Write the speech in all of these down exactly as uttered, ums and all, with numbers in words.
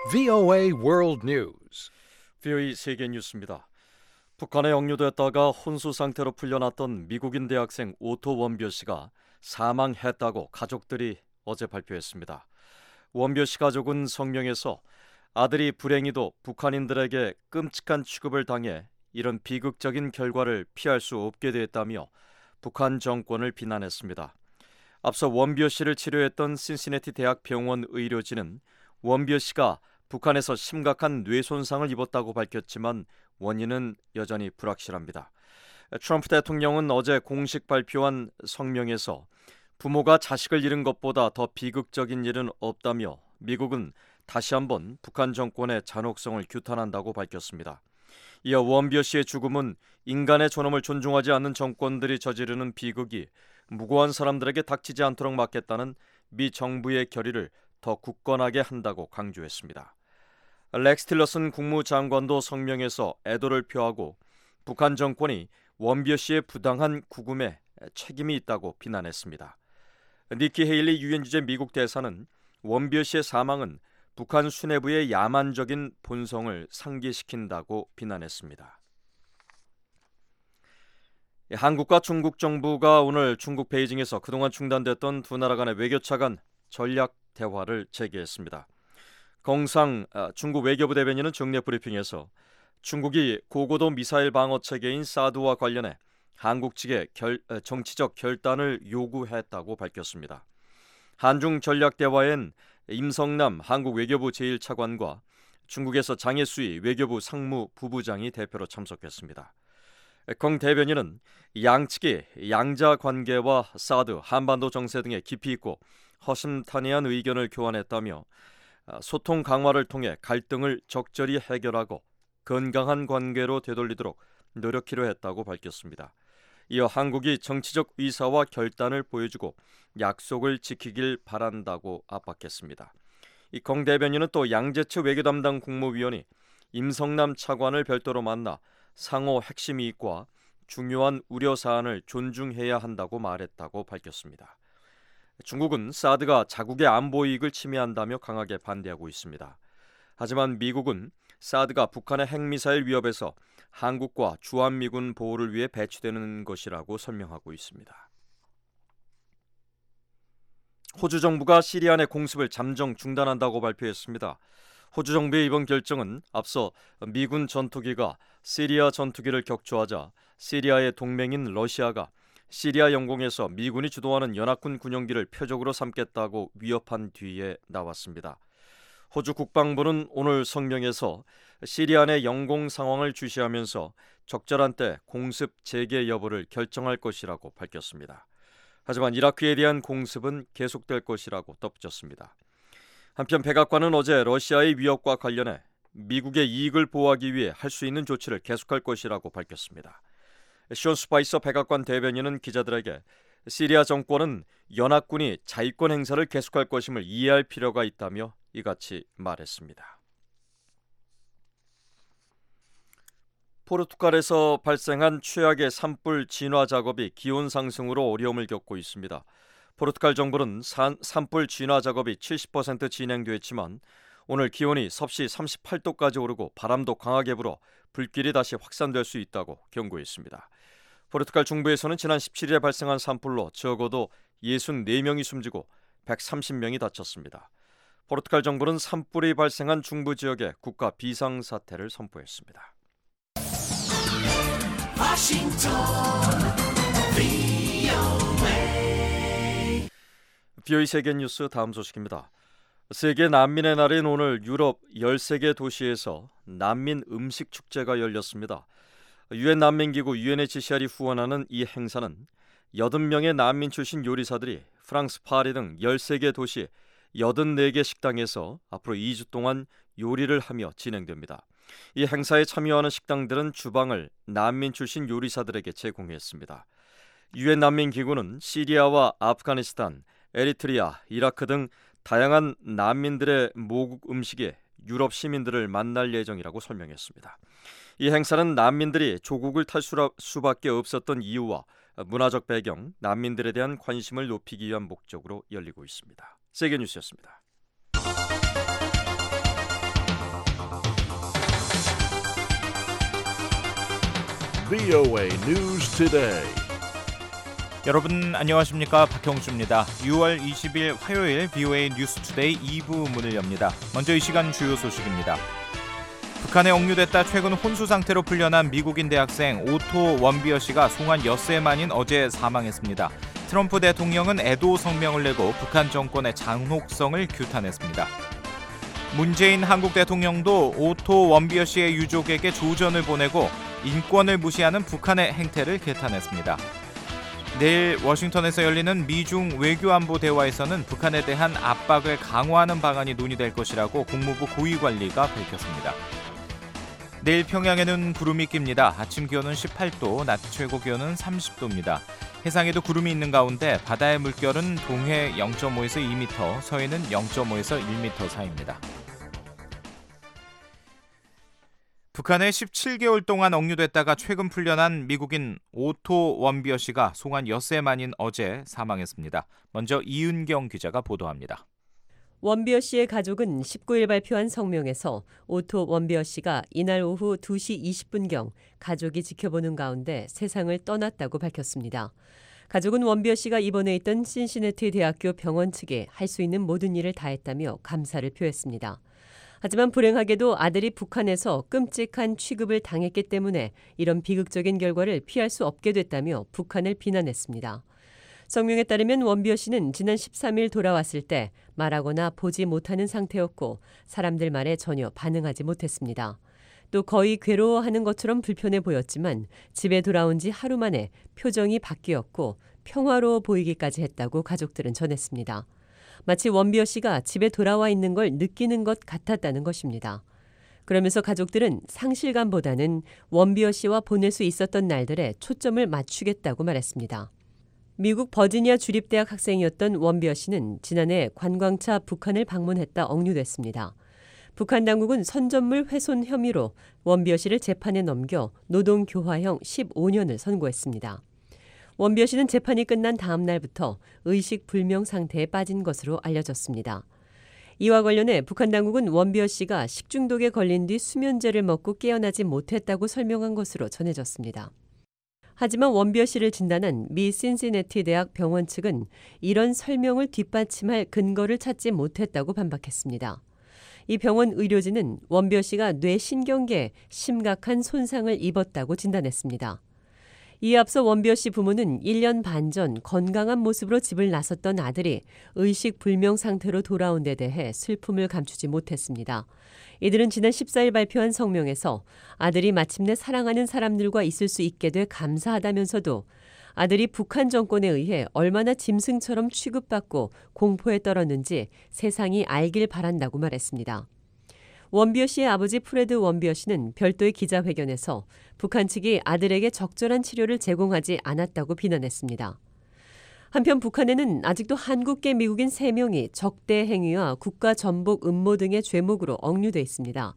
브이오에이 World News. 브이오에이 세계 뉴스입니다. 북한에 억류됐다가 혼수 상태로 풀려났던 미국인 대학생 오토 원벼 씨가 사망했다고 가족들이 어제 발표했습니다. 원벼 씨 가족은 성명에서 아들이 불행히도 북한인들에게 끔찍한 취급을 당해 이런 비극적인 결과를 피할 수 없게 됐다며 북한 정권을 비난했습니다. 앞서 원벼 씨를 치료했던 신시내티 대학 병원 의료진은 원벼 씨가 북한에서 심각한 뇌 손상을 입었다고 밝혔지만 원인은 여전히 불확실합니다. 트럼프 대통령은 어제 공식 발표한 성명에서 부모가 자식을 잃은 것보다 더 비극적인 일은 없다며 미국은 다시 한번 북한 정권의 잔혹성을 규탄한다고 밝혔습니다. 이어 원벼 씨의 죽음은 인간의 존엄을 존중하지 않는 정권들이 저지르는 비극이 무고한 사람들에게 닥치지 않도록 막겠다는 미 정부의 결의를 더 굳건하게 한다고 강조했습니다. 렉스 틸러슨 국무장관도 성명에서 애도를 표하고 북한 정권이 원벼 씨의 부당한 구금에 책임이 있다고 비난했습니다. 니키 헤일리 유엔 주재 미국 대사는 원벼 씨의 사망은 북한 수뇌부의 야만적인 본성을 상기시킨다고 비난했습니다. 한국과 중국 정부가 오늘 중국 베이징에서 그동안 중단됐던 두 나라 간의 외교차 간 전략 대화를 재개했습니다. 공상 중국 외교부 대변인은 정례 브리핑에서 중국이 고고도 미사일 방어 체계인 사드와 관련해 한국 측에 결, 정치적 결단을 요구했다고 밝혔습니다. 한중 전략 대화엔 임성남 한국 외교부 제일 차관과 중국에서 장혜수이 외교부 상무 부부장이 대표로 참석했습니다. 공 대변인은 양측이 양자 관계와 사드, 한반도 정세 등에 깊이 있고 허심탄회한 의견을 교환했다며 소통 강화를 통해 갈등을 적절히 해결하고 건강한 관계로 되돌리도록 노력하기로 했다고 밝혔습니다. 이어 한국이 정치적 의사와 결단을 보여주고 약속을 지키길 바란다고 압박했습니다. 이 공 대변인은 또 양재츠 외교담당 국무위원이 임성남 차관을 별도로 만나 상호 핵심 이익과 중요한 우려사안을 존중해야 한다고 말했다고 밝혔습니다. 중국은 사드가 자국의 안보 이익을 침해한다며 강하게 반대하고 있습니다. 하지만 미국은 사드가 북한의 핵미사일 위협에서 한국과 주한미군 보호를 위해 배치되는 것이라고 설명하고 있습니다. 호주 정부가 시리아 내 공습을 잠정 중단한다고 발표했습니다. 호주 정부의 이번 결정은 앞서 미군 전투기가 시리아 전투기를 격추하자 시리아의 동맹인 러시아가 시리아 영공에서 미군이 주도하는 연합군 군용기를 표적으로 삼겠다고 위협한 뒤에 나왔습니다. 호주 국방부는 오늘 성명에서 시리아 내 영공 상황을 주시하면서 적절한 때 공습 재개 여부를 결정할 것이라고 밝혔습니다. 하지만 이라크에 대한 공습은 계속될 것이라고 덧붙였습니다. 한편 백악관은 어제 러시아의 위협과 관련해 미국의 이익을 보호하기 위해 할 수 있는 조치를 계속할 것이라고 밝혔습니다. 션 스파이서 백악관 대변인은 기자들에게 시리아 정권은 연합군이 자위권 행사를 계속할 것임을 이해할 필요가 있다며 이같이 말했습니다. 포르투갈에서 발생한 최악의 산불 진화 작업이 기온 상승으로 어려움을 겪고 있습니다. 포르투갈 정부는 산, 산불 진화 작업이 칠십 퍼센트 진행됐지만 오늘 기온이 섭씨 삼십팔 도까지 오르고 바람도 강하게 불어 불길이 다시 확산될 수 있다고 경고했습니다. 포르투갈 중부에서는 지난 십칠 일에 발생한 산불로 적어도 육십사 명이 숨지고 백삼십 명이 다쳤습니다. 포르투갈 정부는 산불이 발생한 중부 지역에 국가 비상사태를 선포했습니다. 워싱턴 브이오에이 브이오에이 세계 뉴스 다음 소식입니다. 세계 난민의 날인 오늘 유럽 열세 개 도시에서 난민 음식 축제가 열렸습니다. 유엔 난민기구 유엔에이치씨알이 후원하는 이 행사는 여든 명의 난민 출신 요리사들이 프랑스 파리 등 열세 개 도시 여든네 개 식당에서 앞으로 이 주 동안 요리를 하며 진행됩니다. 이 행사에 참여하는 식당들은 주방을 난민 출신 요리사들에게 제공했습니다. 유엔 난민기구는 시리아와 아프가니스탄, 에리트리아, 이라크 등 다양한 난민들의 모국 음식에 유럽 시민들을 만날 예정이라고 설명했습니다. 이 행사는 난민들이 조국을 탈 수밖에 없었던 이유와 문화적 배경, 난민들에 대한 관심을 높이기 위한 목적으로 열리고 있습니다. 세계뉴스였습니다. 브이오에이 News Today. 여러분 안녕하십니까, 박형주입니다. 유월 이십일 화요일 브이오에이 뉴스 투데이 이 부 문을 엽니다. 먼저 이 시간 주요 소식입니다. 북한에 억류됐다 최근 혼수 상태로 풀려난 미국인 대학생 오토 원비어 씨가 송환 엿새 만인 어제 사망했습니다. 트럼프 대통령은 애도 성명을 내고 북한 정권의 잔혹성을 규탄했습니다. 문재인 한국 대통령도 오토 원비어 씨의 유족에게 조전을 보내고 인권을 무시하는 북한의 행태를 개탄했습니다. 내일 워싱턴에서 열리는 미중 외교안보 대화에서는 북한에 대한 압박을 강화하는 방안이 논의될 것이라고 국무부 고위관리가 밝혔습니다. 내일 평양에는 구름이 낍니다. 아침 기온은 십팔 도, 낮 최고 기온은 삼십 도입니다. 해상에도 구름이 있는 가운데 바다의 물결은 동해 영 점 오에서 이 미터, 서해는 영 점 오에서 일 미터 사이입니다. 북한에 십칠 개월 동안 억류됐다가 최근 풀려난 미국인 오토 원비어 씨가 송환 엿새 만인 어제 사망했습니다. 먼저 이은경 기자가 보도합니다. 원비어 씨의 가족은 십구 일 발표한 성명에서 오토 원비어 씨가 이날 오후 두 시 이십 분경 가족이 지켜보는 가운데 세상을 떠났다고 밝혔습니다. 가족은 원비어 씨가 입원해 있던 신시내티 대학교 병원 측에 할 수 있는 모든 일을 다했다며 감사를 표했습니다. 하지만 불행하게도 아들이 북한에서 끔찍한 취급을 당했기 때문에 이런 비극적인 결과를 피할 수 없게 됐다며 북한을 비난했습니다. 성명에 따르면 원비어 씨는 지난 십삼 일 돌아왔을 때 말하거나 보지 못하는 상태였고 사람들 말에 전혀 반응하지 못했습니다. 또 거의 괴로워하는 것처럼 불편해 보였지만 집에 돌아온 지 하루 만에 표정이 바뀌었고 평화로워 보이기까지 했다고 가족들은 전했습니다. 마치 원비어 씨가 집에 돌아와 있는 걸 느끼는 것 같았다는 것입니다. 그러면서 가족들은 상실감보다는 원비어 씨와 보낼 수 있었던 날들에 초점을 맞추겠다고 말했습니다. 미국 버지니아 주립대학 학생이었던 원비어 씨는 지난해 관광차 북한을 방문했다 억류됐습니다. 북한 당국은 선전물 훼손 혐의로 원비어 씨를 재판에 넘겨 노동교화형 십오 년을 선고했습니다. 원비어 씨는 재판이 끝난 다음 날부터 의식불명 상태에 빠진 것으로 알려졌습니다. 이와 관련해 북한 당국은 원비어 씨가 식중독에 걸린 뒤 수면제를 먹고 깨어나지 못했다고 설명한 것으로 전해졌습니다. 하지만 원비어 씨를 진단한 미 신시내티 대학 병원 측은 이런 설명을 뒷받침할 근거를 찾지 못했다고 반박했습니다. 이 병원 의료진은 원비어 씨가 뇌신경계에 심각한 손상을 입었다고 진단했습니다. 이에 앞서 원비어 씨 부모는 일 년 반 전 건강한 모습으로 집을 나섰던 아들이 의식불명 상태로 돌아온 데 대해 슬픔을 감추지 못했습니다. 이들은 지난 십사 일 발표한 성명에서 아들이 마침내 사랑하는 사람들과 있을 수 있게 돼 감사하다면서도 아들이 북한 정권에 의해 얼마나 짐승처럼 취급받고 공포에 떨었는지 세상이 알길 바란다고 말했습니다. 원비어 씨의 아버지 프레드 원비어 씨는 별도의 기자회견에서 북한 측이 아들에게 적절한 치료를 제공하지 않았다고 비난했습니다. 한편 북한에는 아직도 한국계 미국인 세 명이 적대 행위와 국가 전복 음모 등의 죄목으로 억류돼 있습니다.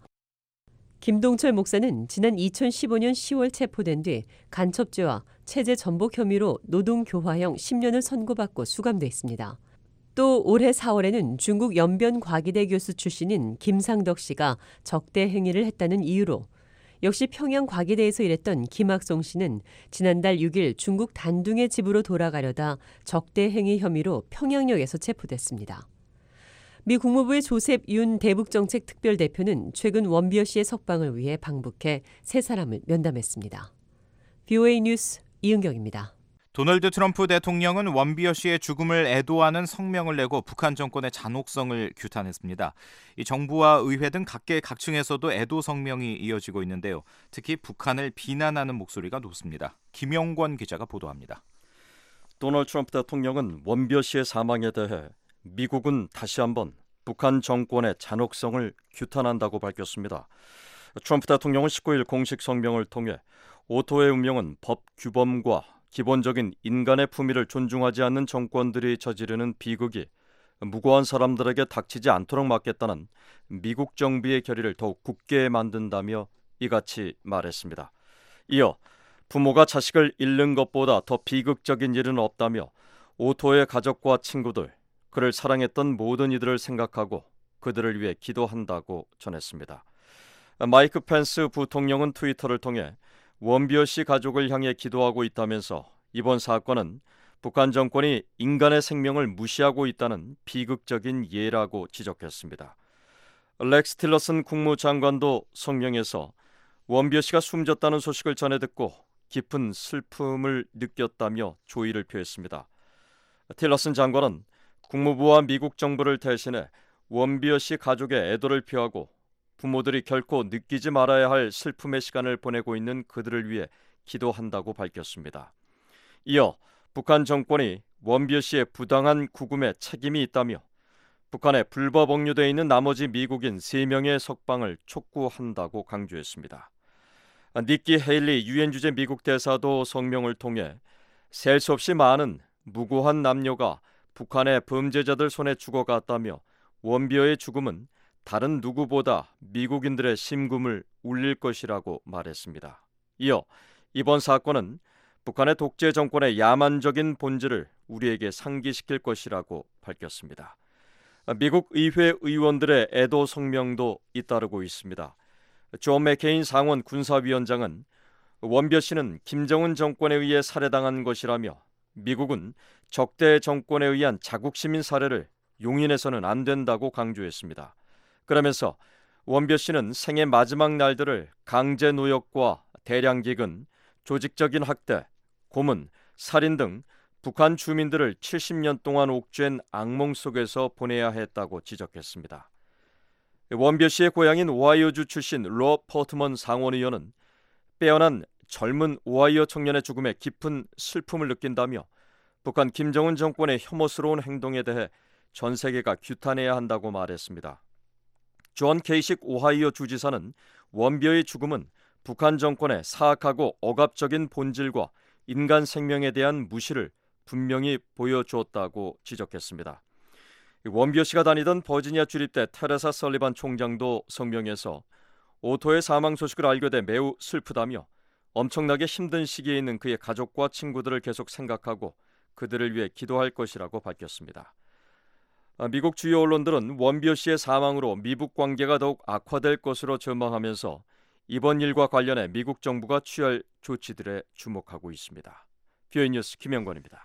김동철 목사는 지난 이천십오 년 시월 체포된 뒤 간첩죄와 체제 전복 혐의로 노동교화형 십 년을 선고받고 수감돼 있습니다. 또 올해 사월에는 중국 연변과기대 교수 출신인 김상덕 씨가 적대 행위를 했다는 이유로 역시 평양 과기대에서 일했던 김학송 씨는 지난달 육 일 중국 단둥의 집으로 돌아가려다 적대 행위 혐의로 평양역에서 체포됐습니다. 미 국무부의 조셉 윤 대북정책 특별대표는 최근 원비어 씨의 석방을 위해 방북해 세 사람을 면담했습니다. 브이오에이 뉴스 이은경입니다. 도널드 트럼프 대통령은 원비어 씨의 죽음을 애도하는 성명을 내고 북한 정권의 잔혹성을 규탄했습니다. 이 정부와 의회 등 각계 각층에서도 애도 성명이 이어지고 있는데요. 특히 북한을 비난하는 목소리가 높습니다. 김영권 기자가 보도합니다. 도널드 트럼프 대통령은 원비어 씨의 사망에 대해 미국은 다시 한번 북한 정권의 잔혹성을 규탄한다고 밝혔습니다. 트럼프 대통령은 십구 일 공식 성명을 통해 오토의 운명은 법 규범과 기본적인 인간의 품위를 존중하지 않는 정권들이 저지르는 비극이 무고한 사람들에게 닥치지 않도록 막겠다는 미국 정부의 결의를 더욱 굳게 만든다며 이같이 말했습니다. 이어 부모가 자식을 잃는 것보다 더 비극적인 일은 없다며 오토의 가족과 친구들, 그를 사랑했던 모든 이들을 생각하고 그들을 위해 기도한다고 전했습니다. 마이크 펜스 부통령은 트위터를 통해 원비어 씨 가족을 향해 기도하고 있다면서 이번 사건은 북한 정권이 인간의 생명을 무시하고 있다는 비극적인 예라고 지적했습니다. 렉스 틸러슨 국무장관도 성명에서 원비어 씨가 숨졌다는 소식을 전해 듣고 깊은 슬픔을 느꼈다며 조의를 표했습니다. 틸러슨 장관은 국무부와 미국 정부를 대신해 원비어 씨 가족의 애도를 표하고 부모들이 결코 느끼지 말아야 할 슬픔의 시간을 보내고 있는 그들을 위해 기도한다고 밝혔습니다. 이어 북한 정권이 원비어 씨의 부당한 구금에 책임이 있다며 북한에 불법 억류되어 있는 나머지 미국인 세 명의 석방을 촉구한다고 강조했습니다. 니키 헤일리 유엔 주재 미국 대사도 성명을 통해 셀 수 없이 많은 무고한 남녀가 북한의 범죄자들 손에 죽어갔다며 원비어의 죽음은 다른 누구보다 미국인들의 심금을 울릴 것이라고 말했습니다. 이어 이번 사건은 북한의 독재 정권의 야만적인 본질을 우리에게 상기시킬 것이라고 밝혔습니다. 미국 의회 의원들의 애도 성명도 잇따르고 있습니다. 존 맥케인 상원 군사위원장은 원비어 씨는 김정은 정권에 의해 살해당한 것이라며 미국은 적대 정권에 의한 자국 시민 살해를 용인해서는 안 된다고 강조했습니다. 그러면서 원비어 씨는 생애 마지막 날들을 강제 노역과 대량 기근, 조직적인 학대, 고문, 살인 등 북한 주민들을 칠십 년 동안 옥죄한 악몽 속에서 보내야 했다고 지적했습니다. 원비어 씨의 고향인 오하이오주 출신 로 포트먼 상원의원은 빼어난 젊은 오하이오 청년의 죽음에 깊은 슬픔을 느낀다며 북한 김정은 정권의 혐오스러운 행동에 대해 전 세계가 규탄해야 한다고 말했습니다. 존 케이식 오하이오 주지사는 원비어의 죽음은 북한 정권의 사악하고 억압적인 본질과 인간 생명에 대한 무시를 분명히 보여주었다고 지적했습니다. 원비어 씨가 다니던 버지니아 주립대 테레사 설리반 총장도 성명에서 오토의 사망 소식을 알게 돼 매우 슬프다며 엄청나게 힘든 시기에 있는 그의 가족과 친구들을 계속 생각하고 그들을 위해 기도할 것이라고 밝혔습니다. 미국 주요 언론들은 원비어 씨의 사망으로 미북 관계가 더욱 악화될 것으로 전망하면서 이번 일과 관련해 미국 정부가 취할 조치들에 주목하고 있습니다. 비오이 뉴스 김영권입니다.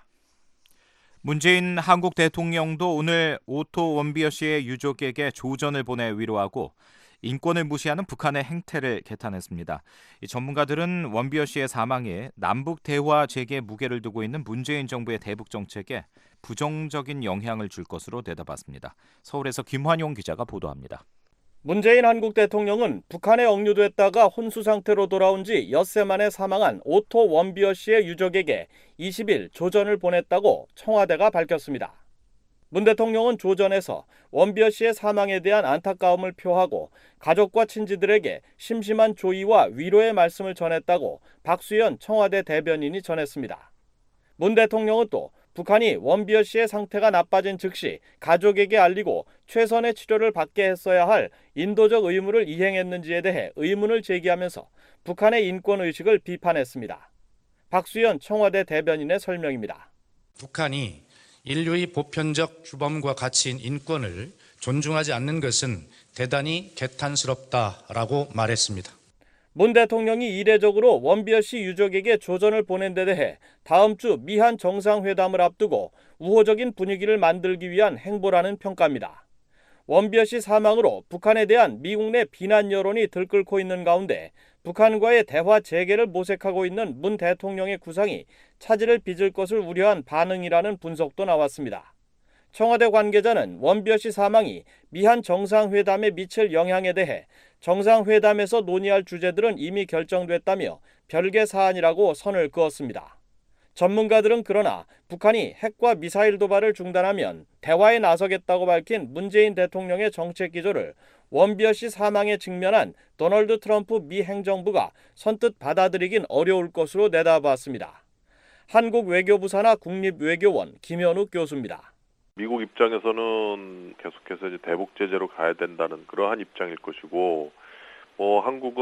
문재인 한국 대통령도 오늘 오토 원비어 씨의 유족에게 조전을 보내 위로하고 인권을 무시하는 북한의 행태를 개탄했습니다. 이 전문가들은 원비어 씨의 사망에 남북 대화 재개에 무게를 두고 있는 문재인 정부의 대북 정책에 부정적인 영향을 줄 것으로 내다봤습니다. 서울에서 김환용 기자가 보도합니다. 문재인 한국 대통령은 북한에 억류됐다가 혼수 상태로 돌아온 지 엿새 만에 사망한 오토 원비어 씨의 유족에게 이십 일 조전을 보냈다고 청와대가 밝혔습니다. 문 대통령은 조전에서 원비어 씨의 사망에 대한 안타까움을 표하고 가족과 친지들에게 심심한 조의와 위로의 말씀을 전했다고 박수현 청와대 대변인이 전했습니다. 문 대통령은 또 북한이 원비어 씨의 상태가 나빠진 즉시 가족에게 알리고 최선의 치료를 받게 했어야 할 인도적 의무를 이행했는지에 대해 의문을 제기하면서 북한의 인권의식을 비판했습니다. 박수현 청와대 대변인의 설명입니다. 북한이 인류의 보편적 주범과 가치인 인권을 존중하지 않는 것은 대단히 개탄스럽다라고 말했습니다. 문 대통령이 이례적으로 원비어 씨 유족에게 조전을 보낸 데 대해 다음 주 미한 정상회담을 앞두고 우호적인 분위기를 만들기 위한 행보라는 평가입니다. 원비어 씨 사망으로 북한에 대한 미국 내 비난 여론이 들끓고 있는 가운데 북한과의 대화 재개를 모색하고 있는 문 대통령의 구상이 차질을 빚을 것을 우려한 반응이라는 분석도 나왔습니다. 청와대 관계자는 원비어 씨 사망이 미한 정상회담에 미칠 영향에 대해 정상회담에서 논의할 주제들은 이미 결정됐다며 별개 사안이라고 선을 그었습니다. 전문가들은 그러나 북한이 핵과 미사일 도발을 중단하면 대화에 나서겠다고 밝힌 문재인 대통령의 정책 기조를 원비어 씨 사망에 직면한 도널드 트럼프 미 행정부가 선뜻 받아들이긴 어려울 것으로 내다봤습니다. 한국 외교부 산하 국립외교원 김현욱 교수입니다. 미국 입장에서는 계속해서 이제 대북 제재로 가야 된다는 그러한 입장일 것이고, 뭐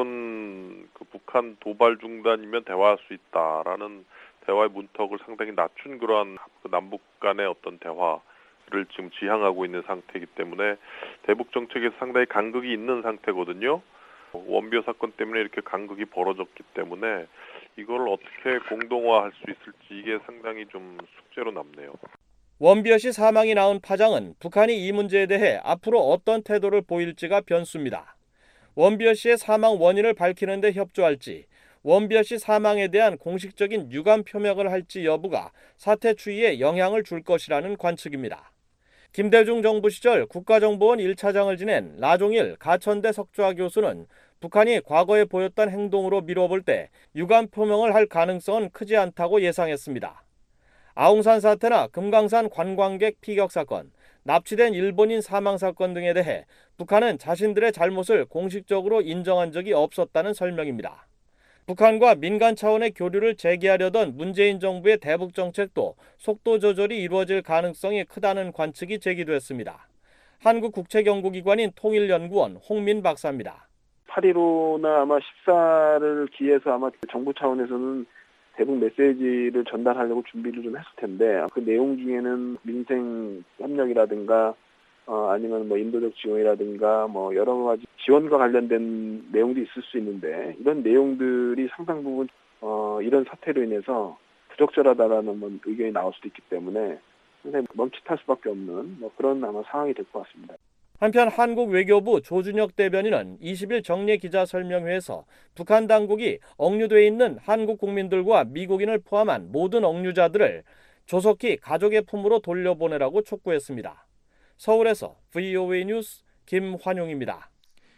한국은 그 북한 도발 중단이면 대화할 수 있다라는 대화의 문턱을 상당히 낮춘 그러한 남북 간의 어떤 대화를 지금 지향하고 있는 상태이기 때문에 대북 정책에서 상당히 간극이 있는 상태거든요. 원비어 사건 때문에 이렇게 간극이 벌어졌기 때문에 이걸 어떻게 공동화할 수 있을지 이게 상당히 좀 숙제로 남네요. 원비어 씨 사망이 낳은 파장은 북한이 이 문제에 대해 앞으로 어떤 태도를 보일지가 변수입니다. 원비어 씨의 사망 원인을 밝히는 데 협조할지, 원비어 씨 사망에 대한 공식적인 유감 표명을 할지 여부가 사태 추이에 영향을 줄 것이라는 관측입니다. 김대중 정부 시절 국가정보원 일 차장을 지낸 라종일 가천대 석좌 교수는 북한이 과거에 보였던 행동으로 미뤄볼 때 유감 표명을 할 가능성은 크지 않다고 예상했습니다. 아웅산 사태나 금강산 관광객 피격 사건, 납치된 일본인 사망 사건 등에 대해 북한은 자신들의 잘못을 공식적으로 인정한 적이 없었다는 설명입니다. 북한과 민간 차원의 교류를 재개하려던 문재인 정부의 대북 정책도 속도 조절이 이루어질 가능성이 크다는 관측이 제기됐습니다. 한국국책연구기관인 통일연구원 홍민 박사입니다. 팔 일오나 아마 십사를 기해서 아마 정부 차원에서는 대북 메시지를 전달하려고 준비를 좀 했을 텐데 그 내용 중에는 민생 협력이라든가 어, 아니면 뭐 인도적 지원이라든가 뭐 여러 가지 지원과 관련된 내용도 있을 수 있는데 이런 내용들이 상당 부분 어, 이런 사태로 인해서 부적절하다라는 뭐 의견이 나올 수도 있기 때문에 상당히 멈칫할 수밖에 없는 뭐 그런 아마 상황이 될 것 같습니다. 한편 한국 외교부 조준혁 대변인은 이십 일 정례 기자설명회에서 북한 당국이 억류돼 있는 한국 국민들과 미국인을 포함한 모든 억류자들을 조속히 가족의 품으로 돌려보내라고 촉구했습니다. 서울에서 브이오에이 뉴스 김환용입니다.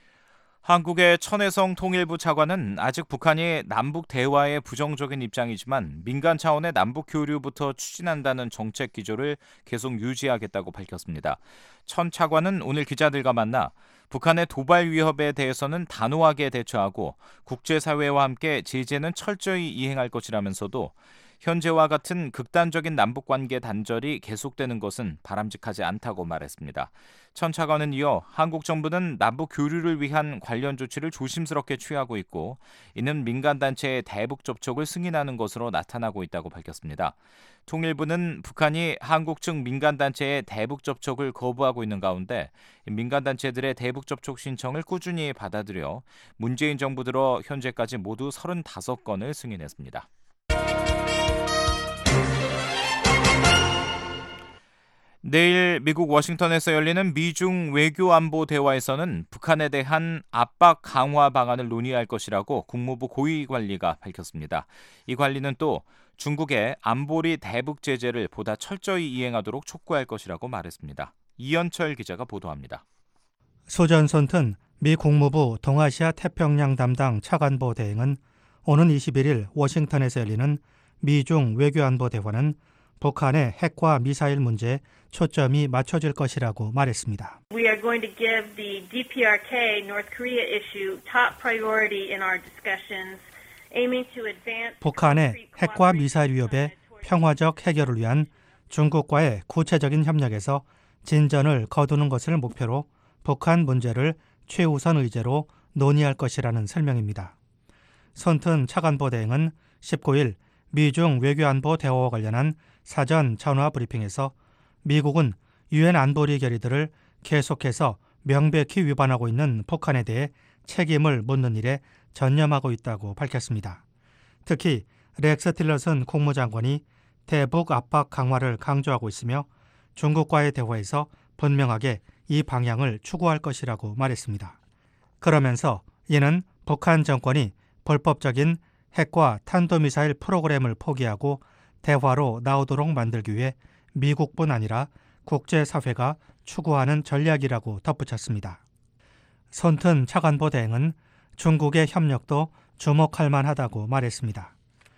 한국의 천혜성 통일부 차관은 아직 북한이 남북 대화에 부정적인 입장이지만 민간 차원의 남북 교류부터 추진한다는 정책 기조를 계속 유지하겠다고 밝혔습니다. 천 차관은 오늘 기자들과 만나 북한의 도발 위협에 대해서는 단호하게 대처하고 국제사회와 함께 제재는 철저히 이행할 것이라면서도 현재와 같은 극단적인 남북관계 단절이 계속되는 것은 바람직하지 않다고 말했습니다. 천 차관은 이어 한국 정부는 남북 교류를 위한 관련 조치를 조심스럽게 취하고 있고 이는 민간단체의 대북 접촉을 승인하는 것으로 나타나고 있다고 밝혔습니다. 통일부는 북한이 한국 측 민간단체의 대북 접촉을 거부하고 있는 가운데 민간단체들의 대북 접촉 신청을 꾸준히 받아들여 문재인 정부 들어 현재까지 모두 서른다섯 건을 승인했습니다. 내일 미국 워싱턴에서 열리는 미중 외교안보 대화에서는 북한에 대한 압박 강화 방안을 논의할 것이라고 국무부 고위관리가 밝혔습니다. 이 관리는 또 중국의 안보리 대북 제재를 보다 철저히 이행하도록 촉구할 것이라고 말했습니다. 이현철 기자가 보도합니다. 소전선튼 미 국무부 동아시아 태평양 담당 차관보 대행은 오는 이십일 일 워싱턴에서 열리는 미중 외교안보 대화는 북한의 핵과 미사일 문제에 초점이 맞춰질 것이라고 말했습니다. We are going to give the 디피아르케이 North Korea issue top priority in our discussions, aiming to advance 북한의 핵과 미사일 위협의 평화적 해결을 위한 중국과의 구체적인 협력에서 진전을 거두는 것을 목표로 북한 문제를 최우선 의제로 논의할 것이라는 설명입니다. 손튼 차관보 대행은 십구 일 미중 외교안보 대화와 관련한 사전 전화 브리핑에서 미국은 유엔 안보리 결의들을 계속해서 명백히 위반하고 있는 북한에 대해 책임을 묻는 일에 전념하고 있다고 밝혔습니다. 특히 렉스 틸러슨 국무장관이 대북 압박 강화를 강조하고 있으며 중국과의 대화에서 분명하게 이 방향을 추구할 것이라고 말했습니다. 그러면서 이는 북한 정권이 불법적인 핵과 탄도미사일 프로그램을 포기하고 대화로 나오도록 만들기 위해 미국뿐 아니라 국제사회가 추구하는 전략이라고 덧붙였습니다. 손튼 차관보 대행은 중국의 협력도 주목할 만하다고 말했습니다.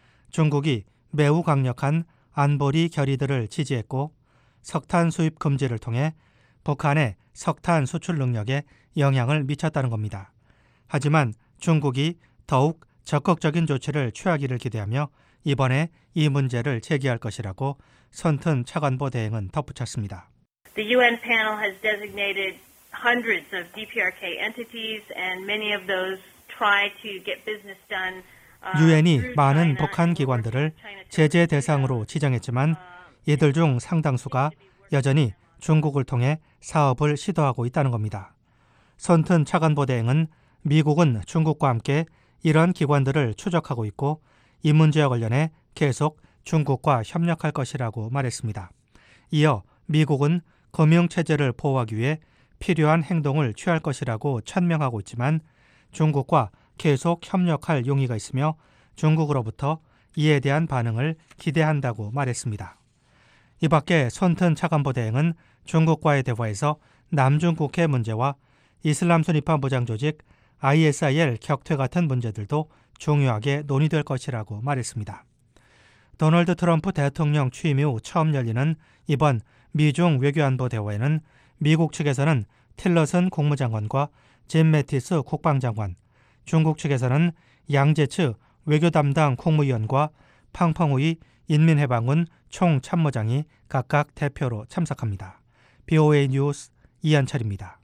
중국이 매우 강력한 안보리 결의들을 지지했고 석탄 수입 금지를 통해 북한의 석탄 수출 능력에 영향을 미쳤다는 겁니다. 하지만 중국이 더욱 적극적인 조치를 취하기를 기대하며 이번에 이 문제를 제기할 것이라고 손튼 차관보 대행은 덧붙였습니다. The 유엔 panel has designated hundreds of 디피아르케이 entities and many of those try to get business done. 유엔이 많은 북한 기관들을 제재 대상으로 지정했지만 이들 중 상당수가 여전히 중국을 통해 사업을 시도하고 있다는 겁니다. 손튼 차관보 대행은 미국은 중국과 함께 이런 기관들을 추적하고 있고 이 문제와 관련해 계속 중국과 협력할 것이라고 말했습니다. 이어 미국은 금융체제를 보호하기 위해 필요한 행동을 취할 것이라고 천명하고 있지만 중국과 계속 협력할 용의가 있으며 중국으로부터 이에 대한 반응을 기대한다고 말했습니다. 이 밖에 손튼 차관보 대행은 중국과의 대화에서 남중국해 문제와 이슬람 순위파 무장조직 아이에스아이엘 격퇴 같은 문제들도 중요하게 논의될 것이라고 말했습니다. 도널드 트럼프 대통령 취임 이후 처음 열리는 이번 미중 외교안보 대화에는 미국 측에서는 틸러슨 국무장관과 짐 매티스 국방장관, 중국 측에서는 양제츠 외교 담당 국무위원과 팡펑후이 인민해방군 총참모장이 각각 대표로 참석합니다. 비오에이 뉴스 이한철입니다.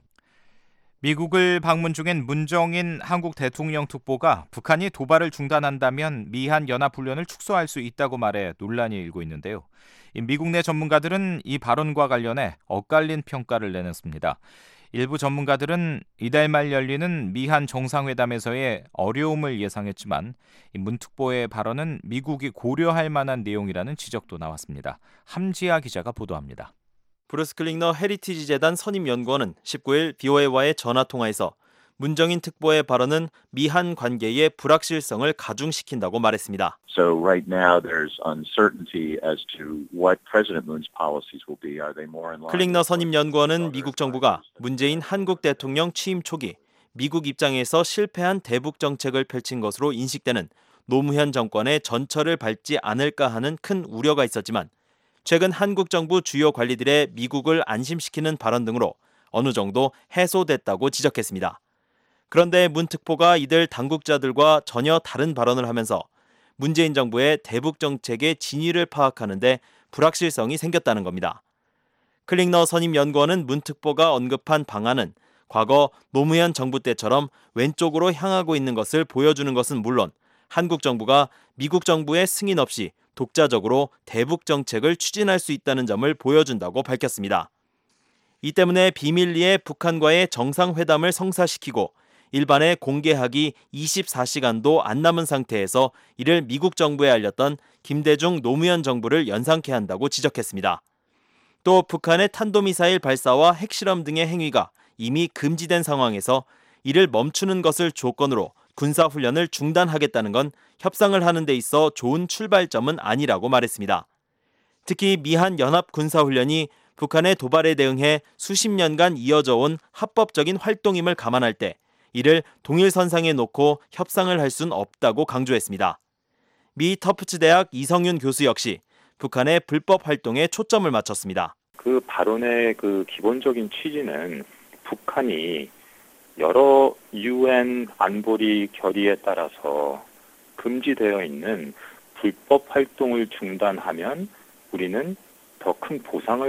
미국을 방문 중인 문정인 한국 대통령 특보가 북한이 도발을 중단한다면 미한 연합훈련을 축소할 수 있다고 말해 논란이 일고 있는데요. 미국 내 전문가들은 이 발언과 관련해 엇갈린 평가를 내놨습니다. 일부 전문가들은 이달 말 열리는 미한 정상회담에서의 어려움을 예상했지만 문 특보의 발언은 미국이 고려할 만한 내용이라는 지적도 나왔습니다. 함지아 기자가 보도합니다. 브루스 클링너 헤리티지 재단 선임연구원은 십구 일 비오에이와의 전화통화에서 문정인 특보의 발언은 미한 관계의 불확실성을 가중시킨다고 말했습니다. So right now there's uncertainty as to what President Moon's policies will be. Are they more in line? 클링너 선임연구원은 미국 정부가 문재인 한국 대통령 취임 초기 미국 입장에서 실패한 대북 정책을 펼친 것으로 인식되는 노무현 정권의 전철을 밟지 않을까 하는 큰 우려가 있었지만 최근 한국 정부 주요 관리들의 미국을 안심시키는 발언 등으로 어느 정도 해소됐다고 지적했습니다. 그런데 문 특보가 이들 당국자들과 전혀 다른 발언을 하면서 문재인 정부의 대북 정책의 진위를 파악하는 데 불확실성이 생겼다는 겁니다. 클링너 선임연구원은 문 특보가 언급한 방안은 과거 노무현 정부 때처럼 왼쪽으로 향하고 있는 것을 보여주는 것은 물론 한국 정부가 미국 정부의 승인 없이 독자적으로 대북 정책을 추진할 수 있다는 점을 보여준다고 밝혔습니다. 이 때문에 비밀리에 북한과의 정상회담을 성사시키고 일반에 공개하기 이십사 시간도 안 남은 상태에서 이를 미국 정부에 알렸던 김대중 노무현 정부를 연상케 한다고 지적했습니다. 또 북한의 탄도미사일 발사와 핵실험 등의 행위가 이미 금지된 상황에서 이를 멈추는 것을 조건으로 군사훈련을 중단하겠다는 건 협상을 하는 데 있어 좋은 출발점은 아니라고 말했습니다. 특히 미한 연합 군사훈련이 북한의 도발에 대응해 수십 년간 이어져 온 합법적인 활동임을 감안할 때 이를 동일선상에 놓고 협상을 할 수는 없다고 강조했습니다. 미 터프츠 대학 이성윤 교수 역시 북한의 불법 활동에 초점을 맞췄습니다. 그 발언의 그 기본적인 취지는 북한이 여러 유엔 안보리 결의에 따라서 금지되어 있는 불법 활동을 중단하면 우리는 더 큰 보상을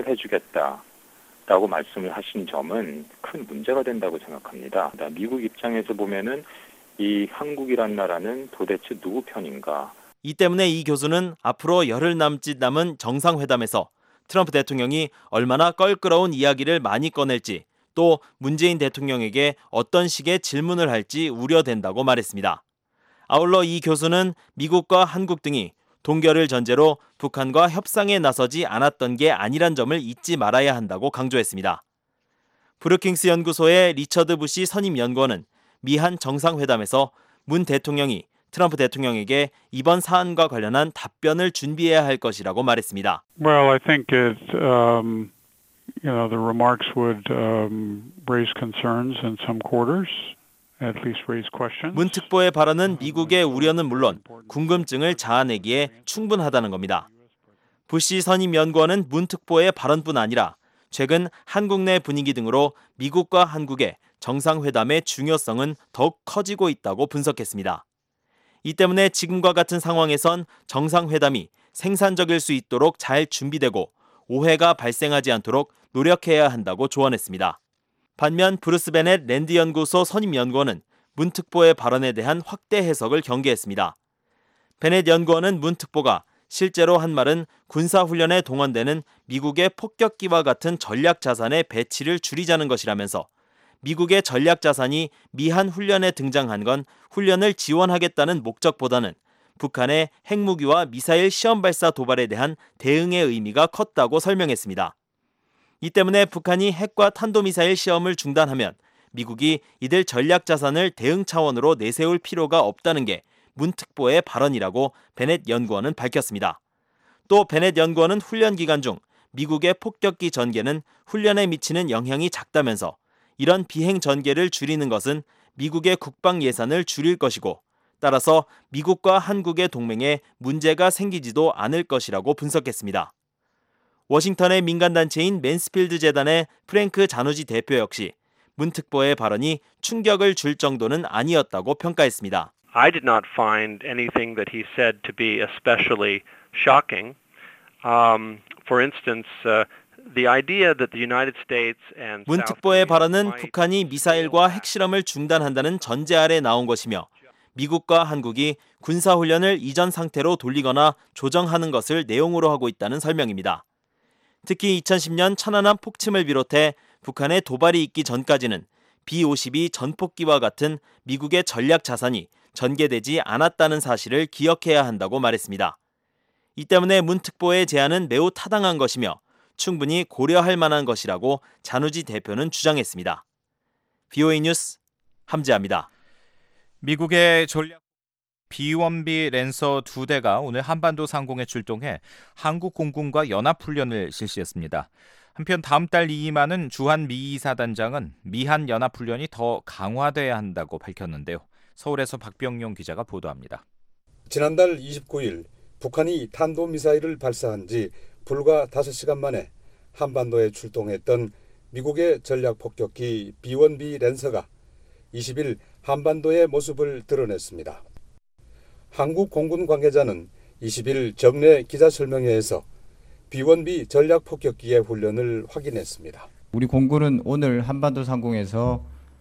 해주겠다라고 말씀을 하신 점은 큰 문제가 된다고 생각합니다. 미국 입장에서 보면은 이 한국이란 나라는 도대체 누구 편인가? 이 때문에 이 교수는 앞으로 열흘 남짓 남은 정상회담에서 트럼프 대통령이 얼마나 껄끄러운 이야기를 많이 꺼낼지 또 문재인 대통령에게 어떤 식의 질문을 할지 우려된다고 말했습니다. 아울러 이 교수는 미국과 한국 등이 동결을 전제로 북한과 협상에 나서지 않았던 게 아니란 점을 잊지 말아야 한다고 강조했습니다. 브루킹스 연구소의 리처드 부시 선임연구원은 미한 정상회담에서 문 대통령이 트럼프 대통령에게 이번 사안과 관련한 답변을 준비해야 할 것이라고 말했습니다. Well, I think it, um, you know, the remarks would um, raise concerns in some quarters. 문 특보의 발언은 미국의 우려는 물론 궁금증을 자아내기에 충분하다는 겁니다. 부시 선임연구원은 문 특보의 발언뿐 아니라 최근 한국 내 분위기 등으로 미국과 한국의 정상회담의 중요성은 더욱 커지고 있다고 분석했습니다. 이 때문에 지금과 같은 상황에선 정상회담이 생산적일 수 있도록 잘 준비되고 오해가 발생하지 않도록 노력해야 한다고 조언했습니다. 반면 브루스 베넷 랜드 연구소 선임 연구원은 문 특보의 발언에 대한 확대 해석을 경계했습니다. 베넷 연구원은 문 특보가 실제로 한 말은 군사훈련에 동원되는 미국의 폭격기와 같은 전략 자산의 배치를 줄이자는 것이라면서 미국의 전략 자산이 미한 훈련에 등장한 건 훈련을 지원하겠다는 목적보다는 북한의 핵무기와 미사일 시험 발사 도발에 대한 대응의 의미가 컸다고 설명했습니다. 이 때문에 북한이 핵과 탄도미사일 시험을 중단하면 미국이 이들 전략 자산을 대응 차원으로 내세울 필요가 없다는 게 문 특보의 발언이라고 베넷 연구원은 밝혔습니다. 또 베넷 연구원은 훈련 기간 중 미국의 폭격기 전개는 훈련에 미치는 영향이 작다면서 이런 비행 전개를 줄이는 것은 미국의 국방 예산을 줄일 것이고 따라서 미국과 한국의 동맹에 문제가 생기지도 않을 것이라고 분석했습니다. 워싱턴의 민간단체인 맨스필드 재단의 프랭크 자누지 대표 역시 문 특보의 발언이 충격을 줄 정도는 아니었다고 평가했습니다. I did not find anything that he said to be especially shocking. Um, for instance, uh, the idea that the United States and 문 특보의 발언은 북한이 미사일과 핵실험을 중단한다는 전제 아래 나온 것이며 미국과 한국이 군사훈련을 이전 상태로 돌리거나 조정하는 것을 내용으로 하고 있다는 설명입니다. 특히 이천십 년 천안함 폭침을 비롯해 북한의 도발이 있기 전까지는 비 오십이 전폭기와 같은 미국의 전략 자산이 전개되지 않았다는 사실을 기억해야 한다고 말했습니다. 이 때문에 문 특보의 제안은 매우 타당한 것이며 충분히 고려할 만한 것이라고 자누지 대표는 주장했습니다. 브이오에이 뉴스 함재하입니다. 미국의 전략 비 원 비 랜서 두 대가 오늘 한반도 상공에 출동해 한국 공군과 연합훈련을 실시했습니다. 한편 다음 달 이임하는 주한 미 사단장은 미한 연합훈련이 더 강화돼야 한다고 밝혔는데요. 서울에서 박병용 기자가 보도합니다. 지난달 이십구 일 북한이 탄도미사일을 발사한 지 불과 다섯 시간 만에 한반도에 출동했던 미국의 전략폭격기 비 원 비 랜서가 이십 일 한반도의 모습을 드러냈습니다. 한국 공군 관계자는 이십 일 정례 기자설명회에서 비 원 비 전략폭격기의 훈련을 확인했습니다. 우리 공군은 오늘 한반도 상공에서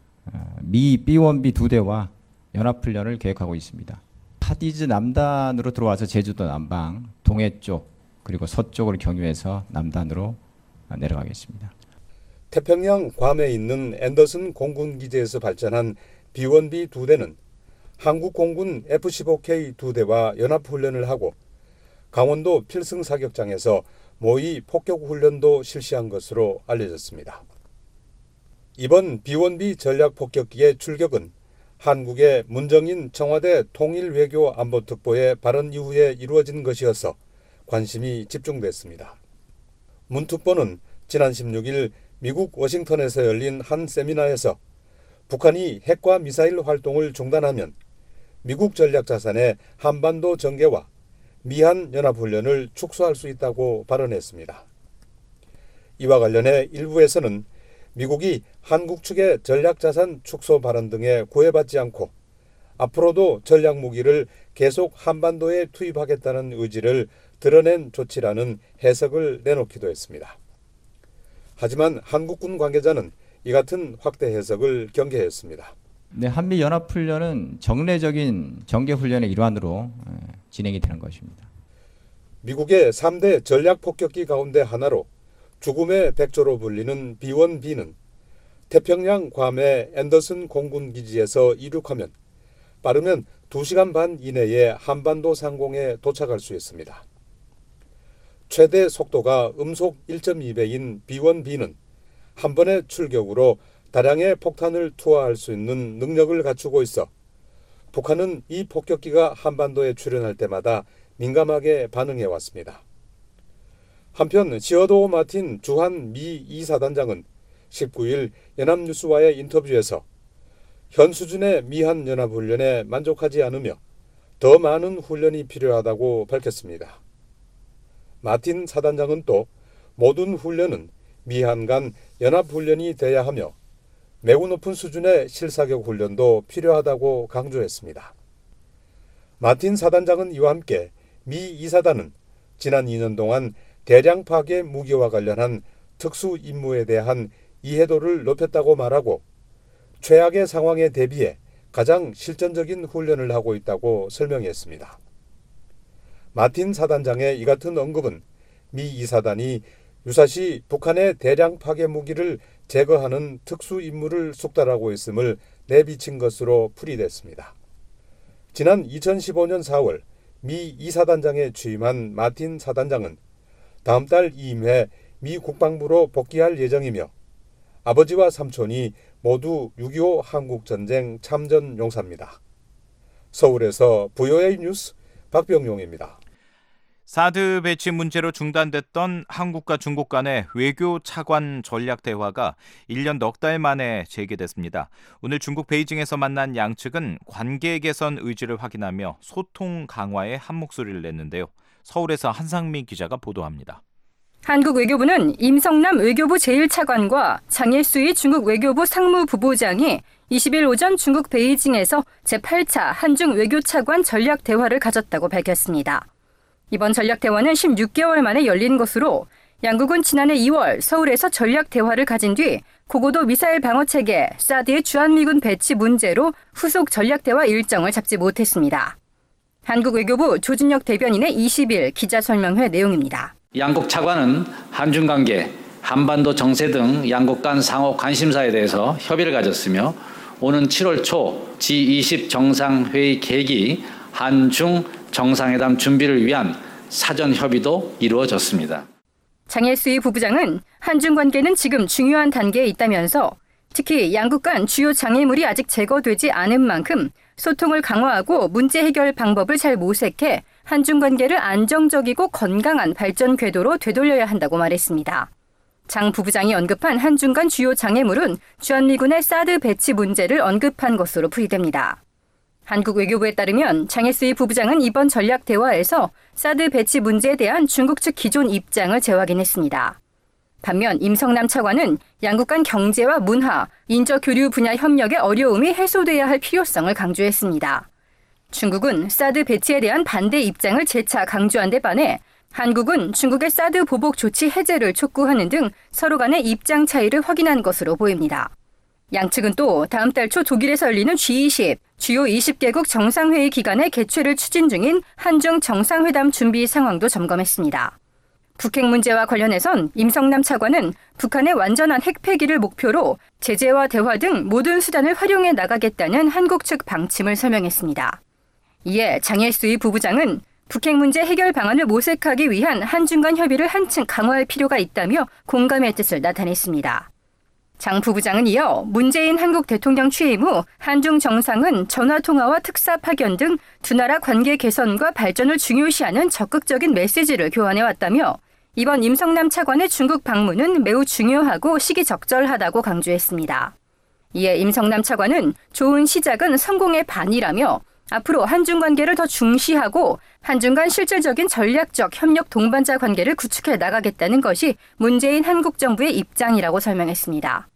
미 비 원 비 두 대와 연합훈련을 계획하고 있습니다. 카디즈 남단으로 들어와서 제주도 남방, 동해 쪽 그리고 서쪽으로 경유해서 남단으로 내려가겠습니다. 태평양 괌에 있는 앤더슨 공군기지에서 발전한 비 원 비 두 대는 한국 공군 에프 십오 케이 두 대와 연합훈련을 하고 강원도 필승사격장에서 모의 폭격훈련도 실시한 것으로 알려졌습니다. 이번 비 원 비 전략폭격기의 출격은 한국의 문정인 청와대 통일외교안보특보의 발언 이후에 이루어진 것이어서 관심이 집중됐습니다. 문 특보는 지난 십육 일 미국 워싱턴에서 열린 한 세미나에서 북한이 핵과 미사일 활동을 중단하면 미국 전략자산의 한반도 전개와 미한 연합훈련을 축소할 수 있다고 발언했습니다. 이와 관련해 일부에서는 미국이 한국 측의 전략자산 축소 발언 등에 구애받지 않고 앞으로도 전략무기를 계속 한반도에 투입하겠다는 의지를 드러낸 조치라는 해석을 내놓기도 했습니다. 하지만 한국군 관계자는 이 같은 확대 해석을 경계했습니다. 네, 한미 연합훈련은 정례적인 정개훈련의 일환으로 진행이 되는 것입니다. 미국의 삼 대 전략폭격기 가운데 하나로 죽음의 백조로 불리는 비 원 비는 태평양 괌의 앤더슨 공군기지에서 이륙하면 빠르면 두 시간 반 이내에 한반도 상공에 도착할 수 있습니다. 최대 속도가 음속 일 점 이 배인 비 원 비는 한 번의 출격으로 다량의 폭탄을 투하할 수 있는 능력을 갖추고 있어 북한은 이 폭격기가 한반도에 출현할 때마다 민감하게 반응해왔습니다. 한편 시어도 마틴 주한 미 이 사단장은 십구 일 연합뉴스와의 인터뷰에서 현 수준의 미한 연합훈련에 만족하지 않으며 더 많은 훈련이 필요하다고 밝혔습니다. 마틴 사단장은 또 모든 훈련은 미한 간 연합훈련이 돼야 하며 매우 높은 수준의 실사격 훈련도 필요하다고 강조했습니다. 마틴 사단장은 이와 함께 미 이 사단은 지난 이 년 동안 대량 파괴 무기와 관련한 특수 임무에 대한 이해도를 높였다고 말하고 최악의 상황에 대비해 가장 실전적인 훈련을 하고 있다고 설명했습니다. 마틴 사단장의 이 같은 언급은 미 이 사단이 유사시 북한의 대량 파괴 무기를 제거하는 특수 임무를 숙달하고 있음을 내비친 것으로 풀이됐습니다. 지난 이천십오 년 사월 미 이사단장에 취임한 마틴 사단장은 다음 달 이임해 미 국방부로 복귀할 예정이며 아버지와 삼촌이 모두 육이오 한국전쟁 참전 용사입니다. 서울에서 브이오에이 뉴스 박병용입니다. 사드 배치 문제로 중단됐던 한국과 중국 간의 외교 차관 전략 대화가 일 년 넉 달 만에 재개됐습니다. 오늘 중국 베이징에서 만난 양측은 관계 개선 의지를 확인하며 소통 강화에 한 목소리를 냈는데요. 서울에서 한상미 기자가 보도합니다. 한국 외교부는 임성남 외교부 제일 차관과 장예수이 중국 외교부 상무부부장이 이십 일 오전 중국 베이징에서 제팔 차 한중 외교 차관 전략 대화를 가졌다고 밝혔습니다. 이번 전략 대화는 십육 개월 만에 열린 것으로 양국은 지난해 이월 서울에서 전략 대화를 가진 뒤 고고도 미사일 방어 체계 사드의 주한미군 배치 문제로 후속 전략 대화 일정을 잡지 못했습니다. 한국 외교부 조진혁 대변인의 이십 일 기자설명회 내용입니다. 양국 차관은 한중 관계, 한반도 정세 등 양국 간 상호 관심사에 대해서 협의를 가졌으며 오는 칠월 초 지 이십 정상회의 계기 한중 정상회담 준비를 위한 사전 협의도 이루어졌습니다. 장예수이 부부장은 한중 관계는 지금 중요한 단계에 있다면서 특히 양국 간 주요 장애물이 아직 제거되지 않은 만큼 소통을 강화하고 문제 해결 방법을 잘 모색해 한중 관계를 안정적이고 건강한 발전 궤도로 되돌려야 한다고 말했습니다. 장 부부장이 언급한 한중 간 주요 장애물은 주한미군의 사드 배치 문제를 언급한 것으로 풀이됩니다. 한국 외교부에 따르면 장예수이 부부장은 이번 전략 대화에서 사드 배치 문제에 대한 중국 측 기존 입장을 재확인했습니다. 반면 임성남 차관은 양국 간 경제와 문화, 인적 교류 분야 협력의 어려움이 해소돼야 할 필요성을 강조했습니다. 중국은 사드 배치에 대한 반대 입장을 재차 강조한 데 반해 한국은 중국의 사드 보복 조치 해제를 촉구하는 등 서로 간의 입장 차이를 확인한 것으로 보입니다. 양측은 또 다음 달 초 독일에서 열리는 지 이십, 주요 이십 개국 정상회의 기간에 개최를 추진 중인 한중 정상회담 준비 상황도 점검했습니다. 북핵 문제와 관련해선 임성남 차관은 북한의 완전한 핵 폐기를 목표로 제재와 대화 등 모든 수단을 활용해 나가겠다는 한국 측 방침을 설명했습니다. 이에 장예수이 부부장은 북핵 문제 해결 방안을 모색하기 위한 한중 간 협의를 한층 강화할 필요가 있다며 공감의 뜻을 나타냈습니다. 장 부부장은 이어 문재인 한국 대통령 취임 후 한중 정상은 전화통화와 특사 파견 등 두 나라 관계 개선과 발전을 중요시하는 적극적인 메시지를 교환해왔다며 이번 임성남 차관의 중국 방문은 매우 중요하고 시기적절하다고 강조했습니다. 이에 임성남 차관은 좋은 시작은 성공의 반이라며 앞으로 한중 관계를 더 중시하고 한중 간 실질적인 전략적 협력 동반자 관계를 구축해 나가겠다는 것이 문재인 한국 정부의 입장이라고 설명했습니다.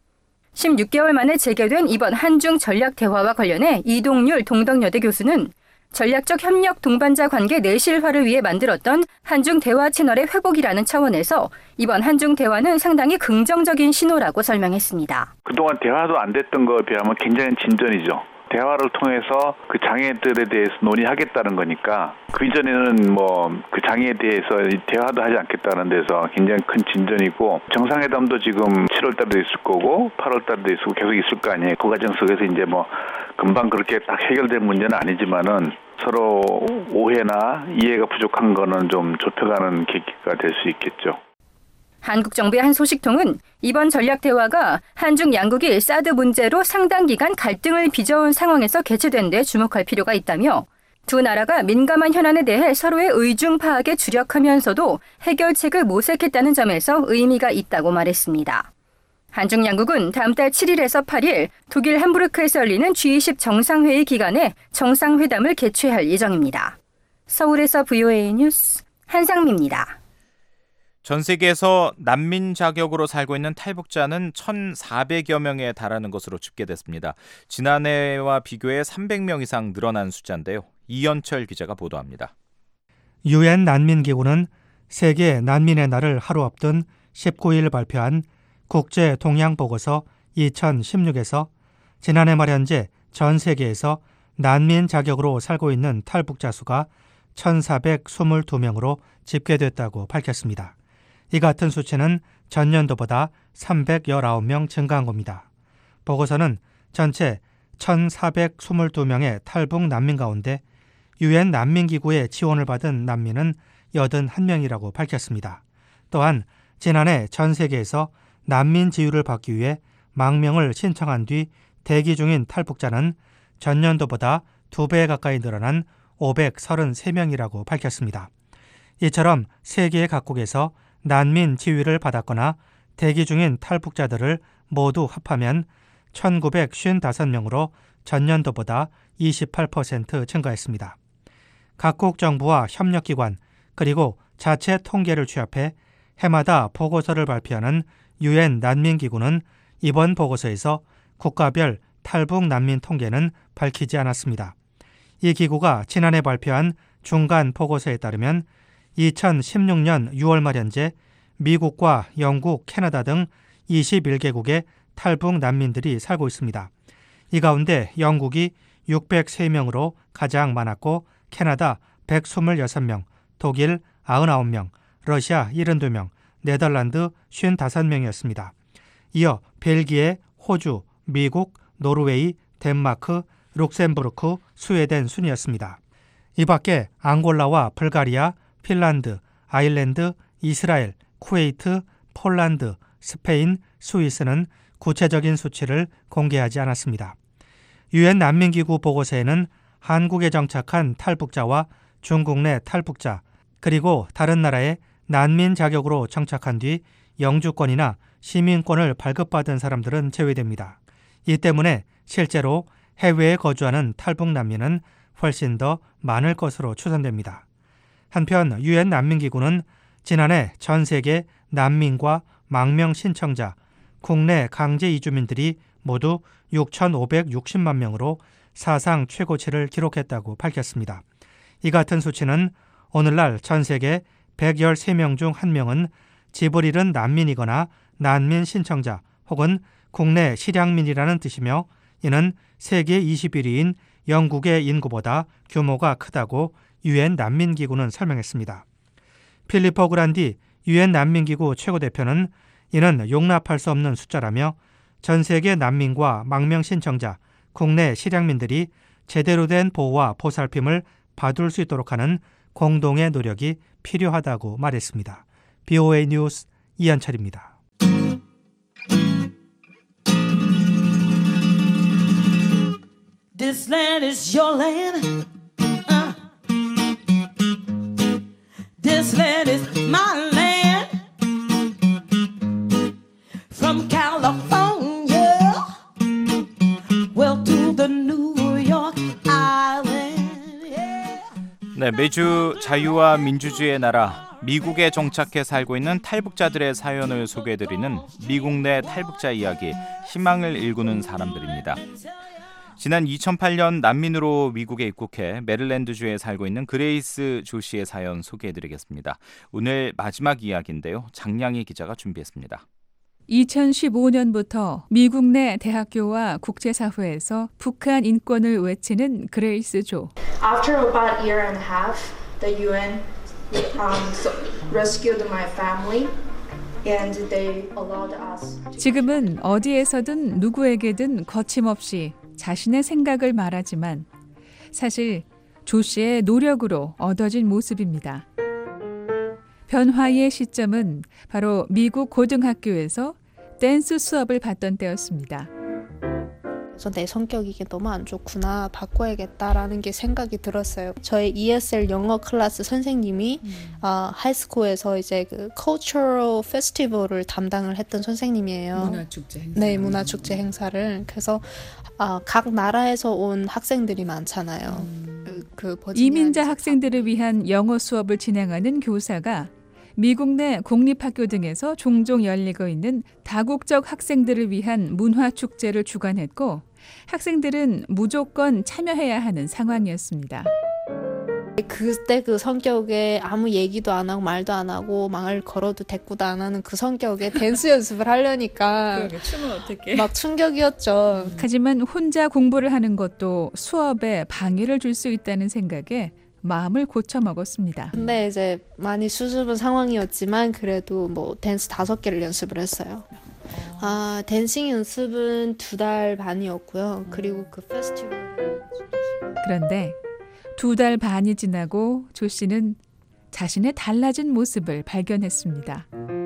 십육 개월 만에 재개된 이번 한중 전략 대화와 관련해 이동률 동덕여대 교수는 전략적 협력 동반자 관계 내실화를 위해 만들었던 한중 대화 채널의 회복이라는 차원에서 이번 한중 대화는 상당히 긍정적인 신호라고 설명했습니다. 그동안 대화도 안 됐던 거에 비하면 굉장히 진전이죠. 대화를 통해서 그 장애들에 대해서 논의하겠다는 거니까 그 이전에는 뭐 그 장애에 대해서 대화도 하지 않겠다는 데서 굉장히 큰 진전이고 정상회담도 지금 칠월 달에도 있을 거고 팔월 달에도 있고 계속 있을 거 아니에요. 그 과정 속에서 이제 뭐 금방 그렇게 딱 해결된 문제는 아니지만은 서로 오해나 이해가 부족한 거는 좀 좁혀가는 계기가 될 수 있겠죠. 한국 정부의 한 소식통은 이번 전략 대화가 한중 양국이 사드 문제로 상당 기간 갈등을 빚어온 상황에서 개최된 데 주목할 필요가 있다며 두 나라가 민감한 현안에 대해 서로의 의중 파악에 주력하면서도 해결책을 모색했다는 점에서 의미가 있다고 말했습니다. 한중 양국은 다음 달 칠 일에서 팔 일 독일 함부르크에서 열리는 지 이십 정상회의 기간에 정상회담을 개최할 예정입니다. 서울에서 브이오에이 뉴스 한상미입니다. 전 세계에서 난민 자격으로 살고 있는 탈북자는 천사백여 명에 달하는 것으로 집계됐습니다. 지난해와 비교해 삼백 명 이상 늘어난 숫자인데요. 이현철 기자가 보도합니다. 유엔 난민기구는 세계 난민의 날을 하루 앞둔 십구 일 발표한 국제 동향 보고서 이천십육에서 지난해 말 현재 전 세계에서 난민 자격으로 살고 있는 탈북자 수가 천사백이십이 명으로 집계됐다고 밝혔습니다. 이 같은 수치는 전년도보다 삼백십구 명 증가한 겁니다. 보고서는 전체 천사백이십이 명의 탈북 난민 가운데 유엔 난민기구의 지원을 받은 난민은 팔십일 명이라고 밝혔습니다. 또한 지난해 전 세계에서 난민 지위를 받기 위해 망명을 신청한 뒤 대기 중인 탈북자는 전년도보다 두 배 가까이 늘어난 오백삼십삼 명이라고 밝혔습니다. 이처럼 세계 각국에서 난민 지위를 받았거나 대기 중인 탈북자들을 모두 합하면 천구백오십오 명으로 전년도보다 이십팔 퍼센트 증가했습니다. 각국 정부와 협력기관 그리고 자체 통계를 취합해 해마다 보고서를 발표하는 유엔 난민기구는 이번 보고서에서 국가별 탈북 난민 통계는 밝히지 않았습니다. 이 기구가 지난해 발표한 중간 보고서에 따르면 이천십육 년 유월 말 현재 미국과 영국, 캐나다 등 이십일 개국의 탈북 난민들이 살고 있습니다. 이 가운데 영국이 육백삼 명으로 가장 많았고 캐나다 백이십육 명, 독일 구십구 명, 러시아 칠십이 명, 네덜란드 오십오 명이었습니다. 이어 벨기에, 호주, 미국, 노르웨이, 덴마크, 룩셈부르크, 스웨덴 순이었습니다. 이 밖에 앙골라와 불가리아, 핀란드, 아일랜드, 이스라엘, 쿠웨이트, 폴란드, 스페인, 스위스는 구체적인 수치를 공개하지 않았습니다. 유엔 난민기구 보고서에는 한국에 정착한 탈북자와 중국 내 탈북자 그리고 다른 나라에 난민 자격으로 정착한 뒤 영주권이나 시민권을 발급받은 사람들은 제외됩니다. 이 때문에 실제로 해외에 거주하는 탈북 난민은 훨씬 더 많을 것으로 추산됩니다. 한편 유엔 난민기구는 지난해 전 세계 난민과 망명 신청자, 국내 강제 이주민들이 모두 육천오백육십만 명으로 사상 최고치를 기록했다고 밝혔습니다. 이 같은 수치는 오늘날 전 세계 백십삼 명 중 한 명은 집을 잃은 난민이거나 난민 신청자 혹은 국내 실향민이라는 뜻이며 이는 세계 이십일 위인 영국의 인구보다 규모가 크다고 유엔 난민기구는 설명했습니다. 필리포 그란디 유엔 난민기구 최고대표는 이는 용납할 수 없는 숫자라며 전 세계 난민과 망명 신청자, 국내 실향민들이 제대로 된 보호와 보살핌을 받을 수 있도록 하는 공동의 노력이 필요하다고 말했습니다. 비오에이 뉴스 이현철입니다. This land is your land. Uh. This land is my land. From California, well to the New York Island. Yeah. 네, 매주 자유와 민주주의의 나라 미국에 정착해 살고 있는 탈북자들의 사연을 소개해드리는 미국 내 탈북자 이야기, 희망을 일구는 사람들입니다. 지난 이천팔 년 난민으로 미국에 입국해 메릴랜드주에 살고 있는 그레이스 조 씨의 사연 소개해드리겠습니다. 오늘 마지막 이야기인데요. 장량희 기자가 준비했습니다. 이천십오 년부터 미국 내 대학교와 국제사회에서 북한 인권을 외치는 그레이스 조. After about a year and a half, the 유엔 um, so rescued my family. And they allowed us to... 지금은 어디에서든 누구에게든 거침없이 자신의 생각을 말하지만 사실 조 씨의 노력으로 얻어진 모습입니다. 변화의 시점은 바로 미국 고등학교에서 댄스 수업을 받던 때였습니다. 그래서 내 성격이 이게 너무 안 좋구나, 바꿔야겠다라는 게 생각이 들었어요. 저의 이에스엘 영어 클래스 선생님이 음. 어, 하이스쿨에서 이제 그 cultural festival을 담당을 했던 선생님이에요. 문화축제 행사. 네, 문화축제 행사를. 그래서 어, 각 나라에서 온 학생들이 많잖아요. 음. 그, 그 이민자 학생들을 위한 영어 수업을 진행하는 교사가 미국 내 공립학교 등에서 종종 열리고 있는 다국적 학생들을 위한 문화축제를 주관했고 학생들은 무조건 참여해야 하는 상황이었습니다. 그때 그 성격에 아무 얘기도 안 하고 말도 안 하고 말을 걸어도 대꾸도 안 하는 그 성격에 댄스 연습을 하려니까 춤은 어떻게? 막 충격이었죠. 음. 하지만 혼자 공부를 하는 것도 수업에 방해를 줄 수 있다는 생각에 마음을 고쳐 먹었습니다. 근데 이제 많이 수줍은 상황이었지만 그래도 뭐 댄스 다섯 개를 연습을 했어요. 아, 댄싱 연습은 두 달 반이었고요. 그리고 그 페스티벌. 그런데 두 달 반이 지나고 조 씨는 자신의 달라진 모습을 발견했습니다.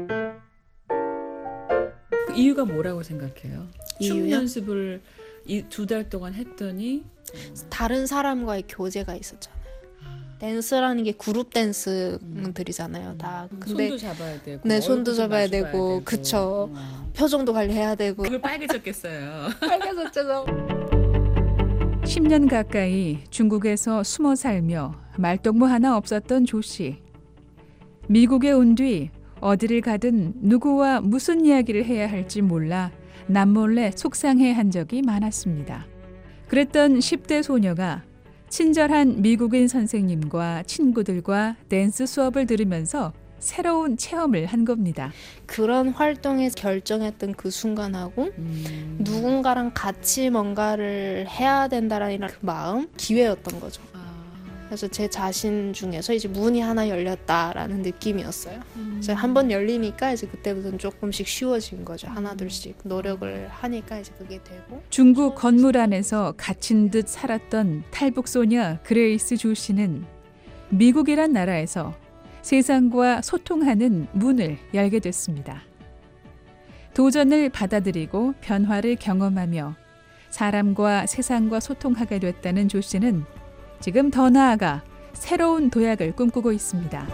그 이유가 뭐라고 생각해요? 춤 이유요? 연습을 이 두 달 동안 했더니 다른 사람과의 교제가 있었잖아요. 댄스라는 게 그룹 댄스들이잖아요, 다. 근데 손도 잡아야 되고, 네, 손도 얼굴도 잡아야 마주봐야 되고, 되고. 그쵸. 표정도 관리해야 되고. 얼굴 빨개졌겠어요. 빨개졌죠. 십 년 가까이 중국에서 숨어 살며 말동무 하나 없었던 조 씨. 미국에 온 뒤 어디를 가든 누구와 무슨 이야기를 해야 할지 몰라 남몰래 속상해한 적이 많았습니다. 그랬던 십 대 소녀가 친절한 미국인 선생님과 친구들과 댄스 수업을 들으면서 새로운 체험을 한 겁니다. 그런 활동에 결정했던 그 순간하고 음. 누군가랑 같이 뭔가를 해야 된다라는 그 마음, 기회였던 거죠. 아. 그래서 제 자신 중에서 이제 문이 하나 열렸다라는 느낌이었어요. 음. 이제 한번 열리니까 이제 그때부터는 조금씩 쉬워진 거죠. 하나둘씩 노력을 하니까 이제 그게 되고. 중국 건물 안에서 갇힌 듯 살았던 탈북 소녀 그레이스 조 씨는 미국이란 나라에서 세상과 소통하는 문을 열게 됐습니다. 도전을 받아들이고 변화를 경험하며 사람과 세상과 소통하게 됐다는 조 씨는 지금 더 나아가 새로운 도약을 꿈꾸고 있습니다.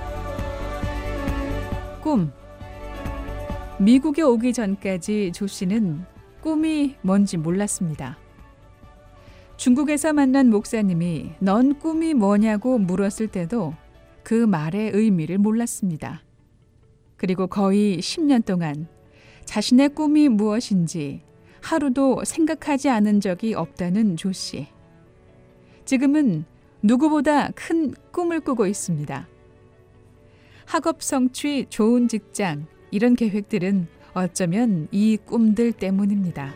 꿈. 미국에 오기 전까지 조 씨는 꿈이 뭔지 몰랐습니다. 중국에서 만난 목사님이 넌 꿈이 뭐냐고 물었을 때도 그 말의 의미를 몰랐습니다. 그리고 거의 십 년 동안 자신의 꿈이 무엇인지 하루도 생각하지 않은 적이 없다는 조 씨. 지금은 누구보다 큰 꿈을 꾸고 있습니다. 학업 성취, 좋은 직장, 이런 계획들은 어쩌면 이 꿈들 때문입니다.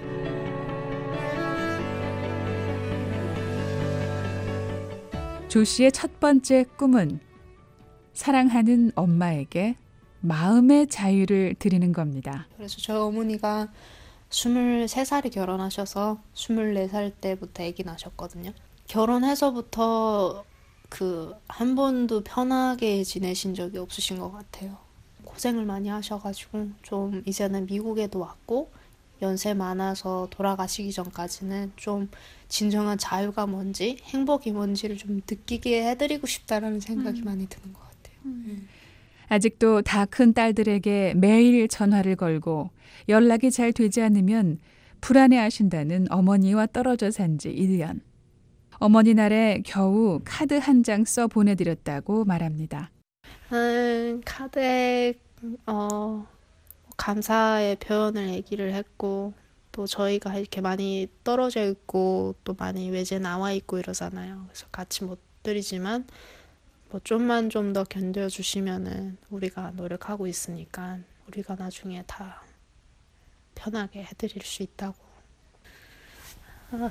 조 씨의 첫 번째 꿈은 사랑하는 엄마에게 마음의 자유를 드리는 겁니다. 그래서 저희 어머니가 스물세 살에 결혼하셔서 스물네 살 때부터 아기 낳으셨거든요. 결혼해서부터 그 한 번도 편하게 지내신 적이 없으신 것 같아요. 고생을 많이 하셔가지고 좀 이제는 미국에도 왔고 연세 많아서 돌아가시기 전까지는 좀 진정한 자유가 뭔지 행복이 뭔지를 좀 느끼게 해드리고 싶다라는 생각이 음. 많이 드는 것 같아요. 음. 아직도 다 큰 딸들에게 매일 전화를 걸고 연락이 잘 되지 않으면 불안해하신다는 어머니와 떨어져 산 지 일 년. 어머니 날에 겨우 카드 한 장 써 보내드렸다고 말합니다. 음, 카드에 어, 감사의 표현을 얘기를 했고 또 저희가 이렇게 많이 떨어져 있고 또 많이 외제 나와 있고 이러잖아요. 그래서 같이 못 드리지만 뭐 좀만 좀 더 견뎌주시면은 우리가 노력하고 있으니까 우리가 나중에 다 편하게 해드릴 수 있다고. 아.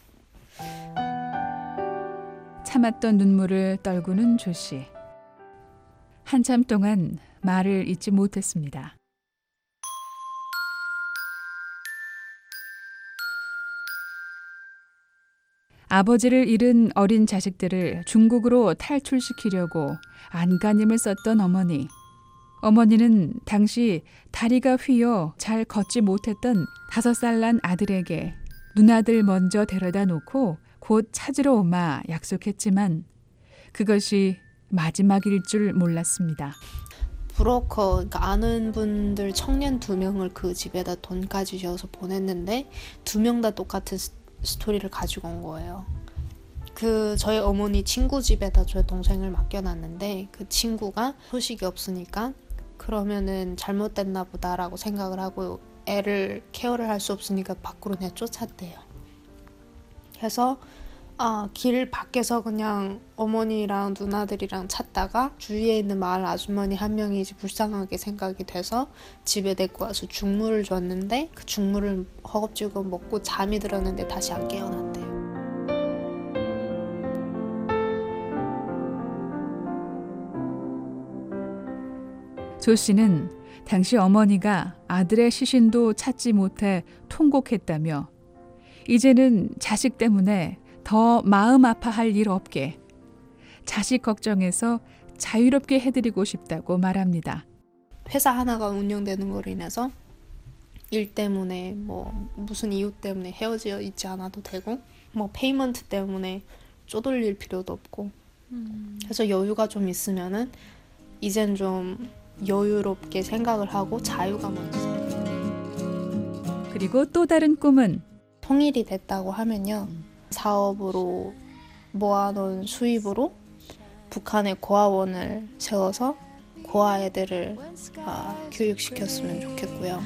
참았던 눈물을 떨구는 조 씨. 한참 동안 말을 잇지 못했습니다. 아버지를 잃은 어린 자식들을 중국으로 탈출시키려고 안간힘을 썼던 어머니. 어머니는 당시 다리가 휘어 잘 걷지 못했던 다섯 살 난 아들에게 누나들 먼저 데려다 놓고 곧 찾으러 오마 약속했지만 그것이 마지막일 줄 몰랐습니다. 브로커, 그러니까 아는 분들 청년 두 명을 그 집에다 돈까지 지어서 보냈는데 두 명 다 똑같은 스토리를 가지고 온 거예요. 그 저희 어머니 친구 집에다 저희 동생을 맡겨놨는데 그 친구가 소식이 없으니까 그러면은 잘못됐나 보다라고 생각을 하고 애를 케어를 할 수 없으니까 밖으로 내쫓았대요. 그래서 아, 길 밖에서 그냥 어머니랑 누나들이랑 찾다가 주위에 있는 마을 아주머니 한 명이 이제 불쌍하게 생각이 돼서 집에 데리고 와서 죽물을 줬는데 그 죽물을 허겁지겁 먹고 잠이 들었는데 다시 안 깨어났대요. 조 씨는 당시 어머니가 아들의 시신도 찾지 못해 통곡했다며 이제는 자식 때문에 더 마음 아파할 일 없게 자식 걱정해서 자유롭게 해드리고 싶다고 말합니다. 회사 하나가 운영되는 거로 인해서 일 때문에 뭐 무슨 이유 때문에 헤어져 있지 않아도 되고 뭐 페이먼트 때문에 쪼들릴 필요도 없고 음. 그래서 여유가 좀 있으면은 이젠 좀 여유롭게 생각을 하고 자유가 많았어요. 그리고 또 다른 꿈은 통일이 됐다고 하면요. 사업으로 모아놓은 수입으로 북한의 고아원을 세워서 고아 애들을 아, 교육시켰으면 좋겠고요.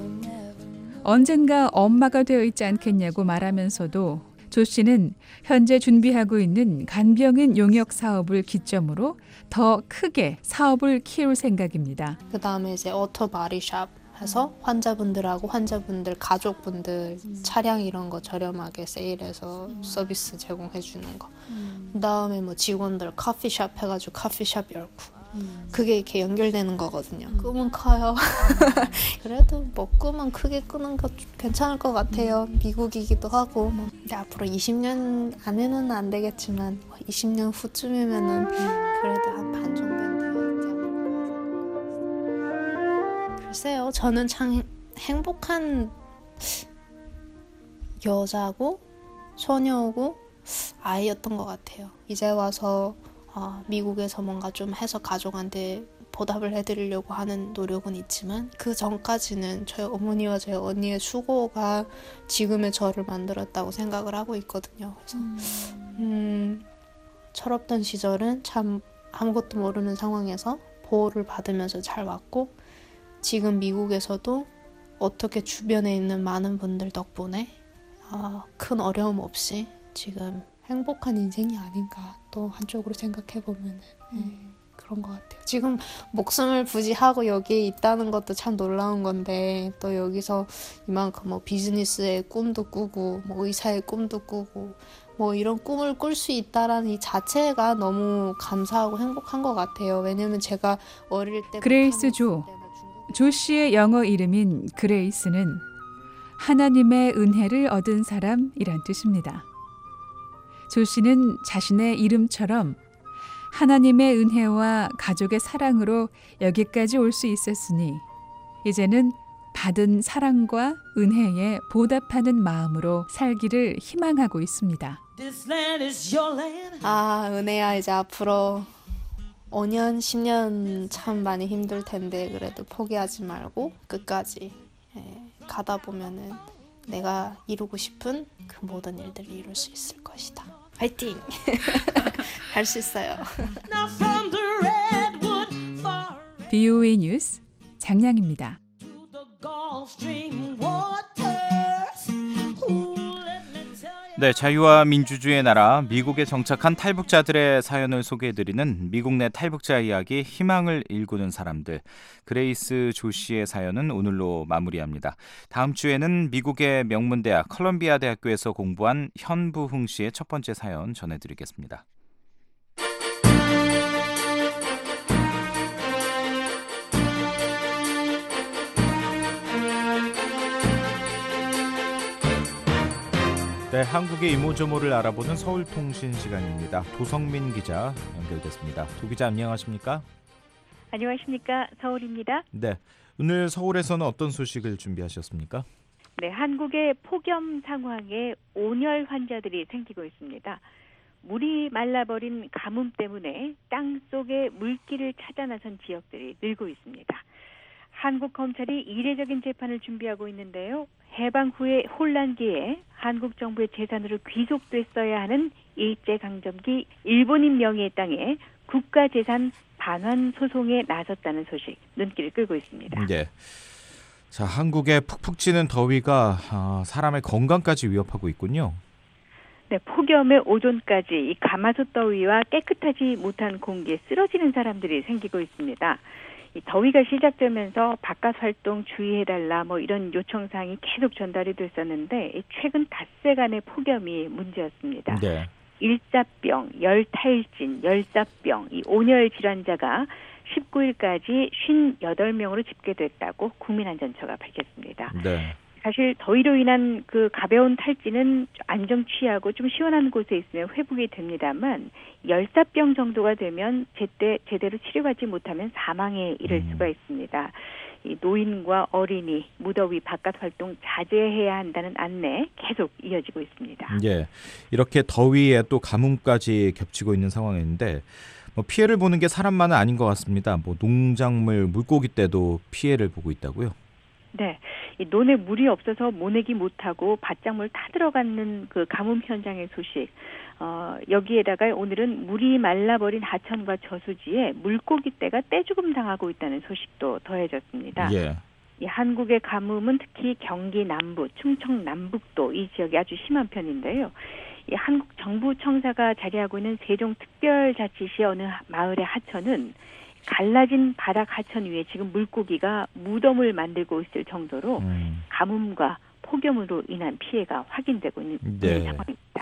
언젠가 엄마가 되어 있지 않겠냐고 말하면서도 조 씨는 현재 준비하고 있는 간병인 용역 사업을 기점으로 더 크게 사업을 키울 생각입니다. 그 다음에 이제 오토 바디샵 해서 환자분들하고 환자분들 가족분들 음. 차량 이런 거 저렴하게 세일해서 음. 서비스 제공해 주는 거. 음. 그 다음에 뭐 직원들 커피숍 해가지고 커피숍 열고. 음. 그게 이렇게 연결되는 거거든요. 음. 꿈은 커요. 그래도 뭐 꿈은 크게 꾸는 거 괜찮을 것 같아요. 음. 미국이기도 하고. 뭐. 근데 앞으로 이십 년 안에는 안 되겠지만 이십 년 후쯤이면은 그래도 한 반 정도는 글쎄요. 저는 참 행복한 여자고 소녀고 아이였던 것 같아요. 이제 와서 어, 미국에서 뭔가 좀 해서 가족한테 보답을 해드리려고 하는 노력은 있지만 그 전까지는 저희 어머니와 저희 언니의 수고가 지금의 저를 만들었다고 생각을 하고 있거든요. 그래서 음, 철없던 시절은 참 아무것도 모르는 상황에서 보호를 받으면서 잘 왔고 지금 미국에서도 어떻게 주변에 있는 많은 분들 덕분에 어, 큰 어려움 없이 지금 행복한 인생이 아닌가 또 한쪽으로 생각해보면 네, 그런 것 같아요. 지금 목숨을 부지하고 여기에 있다는 것도 참 놀라운 건데 또 여기서 이만큼 뭐 비즈니스의 꿈도 꾸고 뭐 의사의 꿈도 꾸고 뭐 이런 꿈을 꿀 수 있다라는 이 자체가 너무 감사하고 행복한 것 같아요. 왜냐면 제가 어릴 때 그레이스 조 조 씨의 영어 이름인 그레이스는 하나님의 은혜를 얻은 사람이란 뜻입니다. 조 씨는 자신의 이름처럼 하나님의 은혜와 가족의 사랑으로 여기까지 올 수 있었으니 이제는 받은 사랑과 은혜에 보답하는 마음으로 살기를 희망하고 있습니다. 아, 은혜야 이제 앞으로 오 년, 십 년 참 많이 힘들 텐데 그래도 포기하지 말고 끝까지 예, 가다 보면은 내가 이루고 싶은 그 모든 일들을 이룰 수 있을 것이다. 화이팅! 할 수 있어요. 비오에이 뉴스 장량입니다. 네, 자유와 민주주의의 나라 미국에 정착한 탈북자들의 사연을 소개해드리는 미국 내 탈북자 이야기 희망을 일구는 사람들. 그레이스 조 씨의 사연은 오늘로 마무리합니다. 다음 주에는 미국의 명문대학 컬럼비아 대학교에서 공부한 현부흥 씨의 첫 번째 사연 전해드리겠습니다. 네, 한국의 이모저모를 알아보는 서울통신 시간입니다. 도성민 기자 연결됐습니다. 도 기자 안녕하십니까? 안녕하십니까? 서울입니다. 네, 오늘 서울에서는 어떤 소식을 준비하셨습니까? 네, 한국의 폭염 상황에 온열 환자들이 생기고 있습니다. 물이 말라버린 가뭄 때문에 땅 속에 물기를 찾아 나선 지역들이 늘고 있습니다. 한국 검찰이 이례적인 재판을 준비하고 있는데요. 해방 후의 혼란기에 한국 정부의 재산으로 귀속됐어야 하는 일제강점기 일본인 명의의 땅에 국가재산 반환 소송에 나섰다는 소식 눈길을 끌고 있습니다. 네. 자, 한국의 푹푹 찌는 더위가 어, 사람의 건강까지 위협하고 있군요. 네, 폭염의 오존까지 이 가마솥 더위와 깨끗하지 못한 공기에 쓰러지는 사람들이 생기고 있습니다. 이 더위가 시작되면서 바깥 활동 주의해달라 뭐 이런 요청사항이 계속 전달이 됐었는데 최근 닷새간의 폭염이 문제였습니다. 네. 일사병, 열탈진, 열사병, 이 온열 질환자가 십구 일까지 오십팔 명으로 집계됐다고 국민안전처가 밝혔습니다. 네. 사실 더위로 인한 그 가벼운 탈진은 안정 취하고 좀 시원한 곳에 있으면 회복이 됩니다만 열사병 정도가 되면 제때 제대로 치료받지 못하면 사망에 이를 수가 있습니다. 이 노인과 어린이, 무더위 바깥 활동 자제해야 한다는 안내 계속 이어지고 있습니다. 예, 이렇게 더위에 또 가뭄까지 겹치고 있는 상황인데 뭐 피해를 보는 게 사람만은 아닌 것 같습니다. 뭐 농작물, 물고기 떼도 피해를 보고 있다고요? 네, 이 논에 물이 없어서 모내기 못하고 밭작물 타들어가는 그 가뭄 현장의 소식. 어, 여기에다가 오늘은 물이 말라버린 하천과 저수지에 물고기 떼가 떼죽음 당하고 있다는 소식도 더해졌습니다. 예. 이 한국의 가뭄은 특히 경기 남부, 충청 남북도 이 지역이 아주 심한 편인데요. 이 한국 정부 청사가 자리하고 있는 세종특별자치시 어느 마을의 하천은 갈라진 바닥 하천 위에 지금 물고기가 무덤을 만들고 있을 정도로 음. 가뭄과 폭염으로 인한 피해가 확인되고 있는 네. 상황입니다.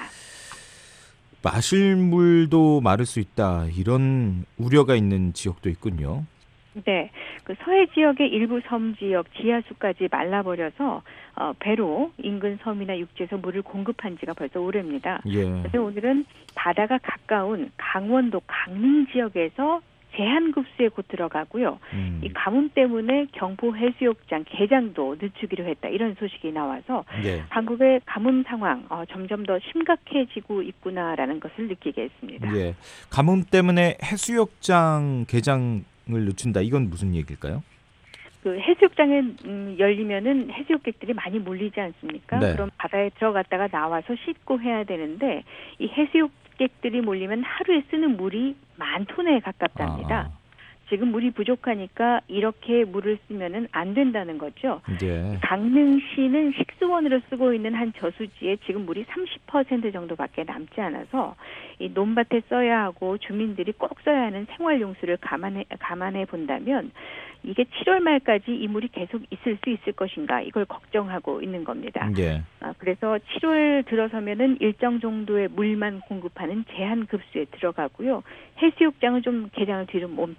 마실 물도 마를 수 있다 이런 우려가 있는 지역도 있군요. 네, 그 서해 지역의 일부 섬 지역 지하수까지 말라버려서 어, 배로 인근 섬이나 육지에서 물을 공급한 지가 벌써 오래입니다. 예. 그래서 오늘은 바다가 가까운 강원도 강릉 지역에서 제한급수에 곧 들어가고요. 음. 이 가뭄 때문에 경포 해수욕장 개장도 늦추기로 했다. 이런 소식이 나와서 예. 한국의 가뭄 상황 어, 점점 더 심각해지고 있구나라는 것을 느끼게 했습니다. 예. 가뭄 때문에 해수욕장 개장을 늦춘다. 이건 무슨 얘기일까요? 그 해수욕장에 음, 열리면은 해수욕객들이 많이 몰리지 않습니까? 네. 그럼 바다에 들어갔다가 나와서 씻고 해야 되는데 이 해수욕객들이 몰리면 하루에 쓰는 물이 만 톤에 가깝답니다. 아. 지금 물이 부족하니까 이렇게 물을 쓰면은 안 된다는 거죠. 네. 강릉시는 식수원으로 쓰고 있는 한 저수지에 지금 물이 삼십 퍼센트 정도밖에 남지 않아서 이 논밭에 써야 하고 주민들이 꼭 써야 하는 생활용수를 감안해 감안해 본다면 이게 칠월 말까지 이 물이 계속 있을 수 있을 것인가 이걸 걱정하고 있는 겁니다. 네. 아, 그래서 칠월 들어서면은 일정 정도의 물만 공급하는 제한 급수에 들어가고요. 해수욕장은 좀 개장을 뒤로 멈,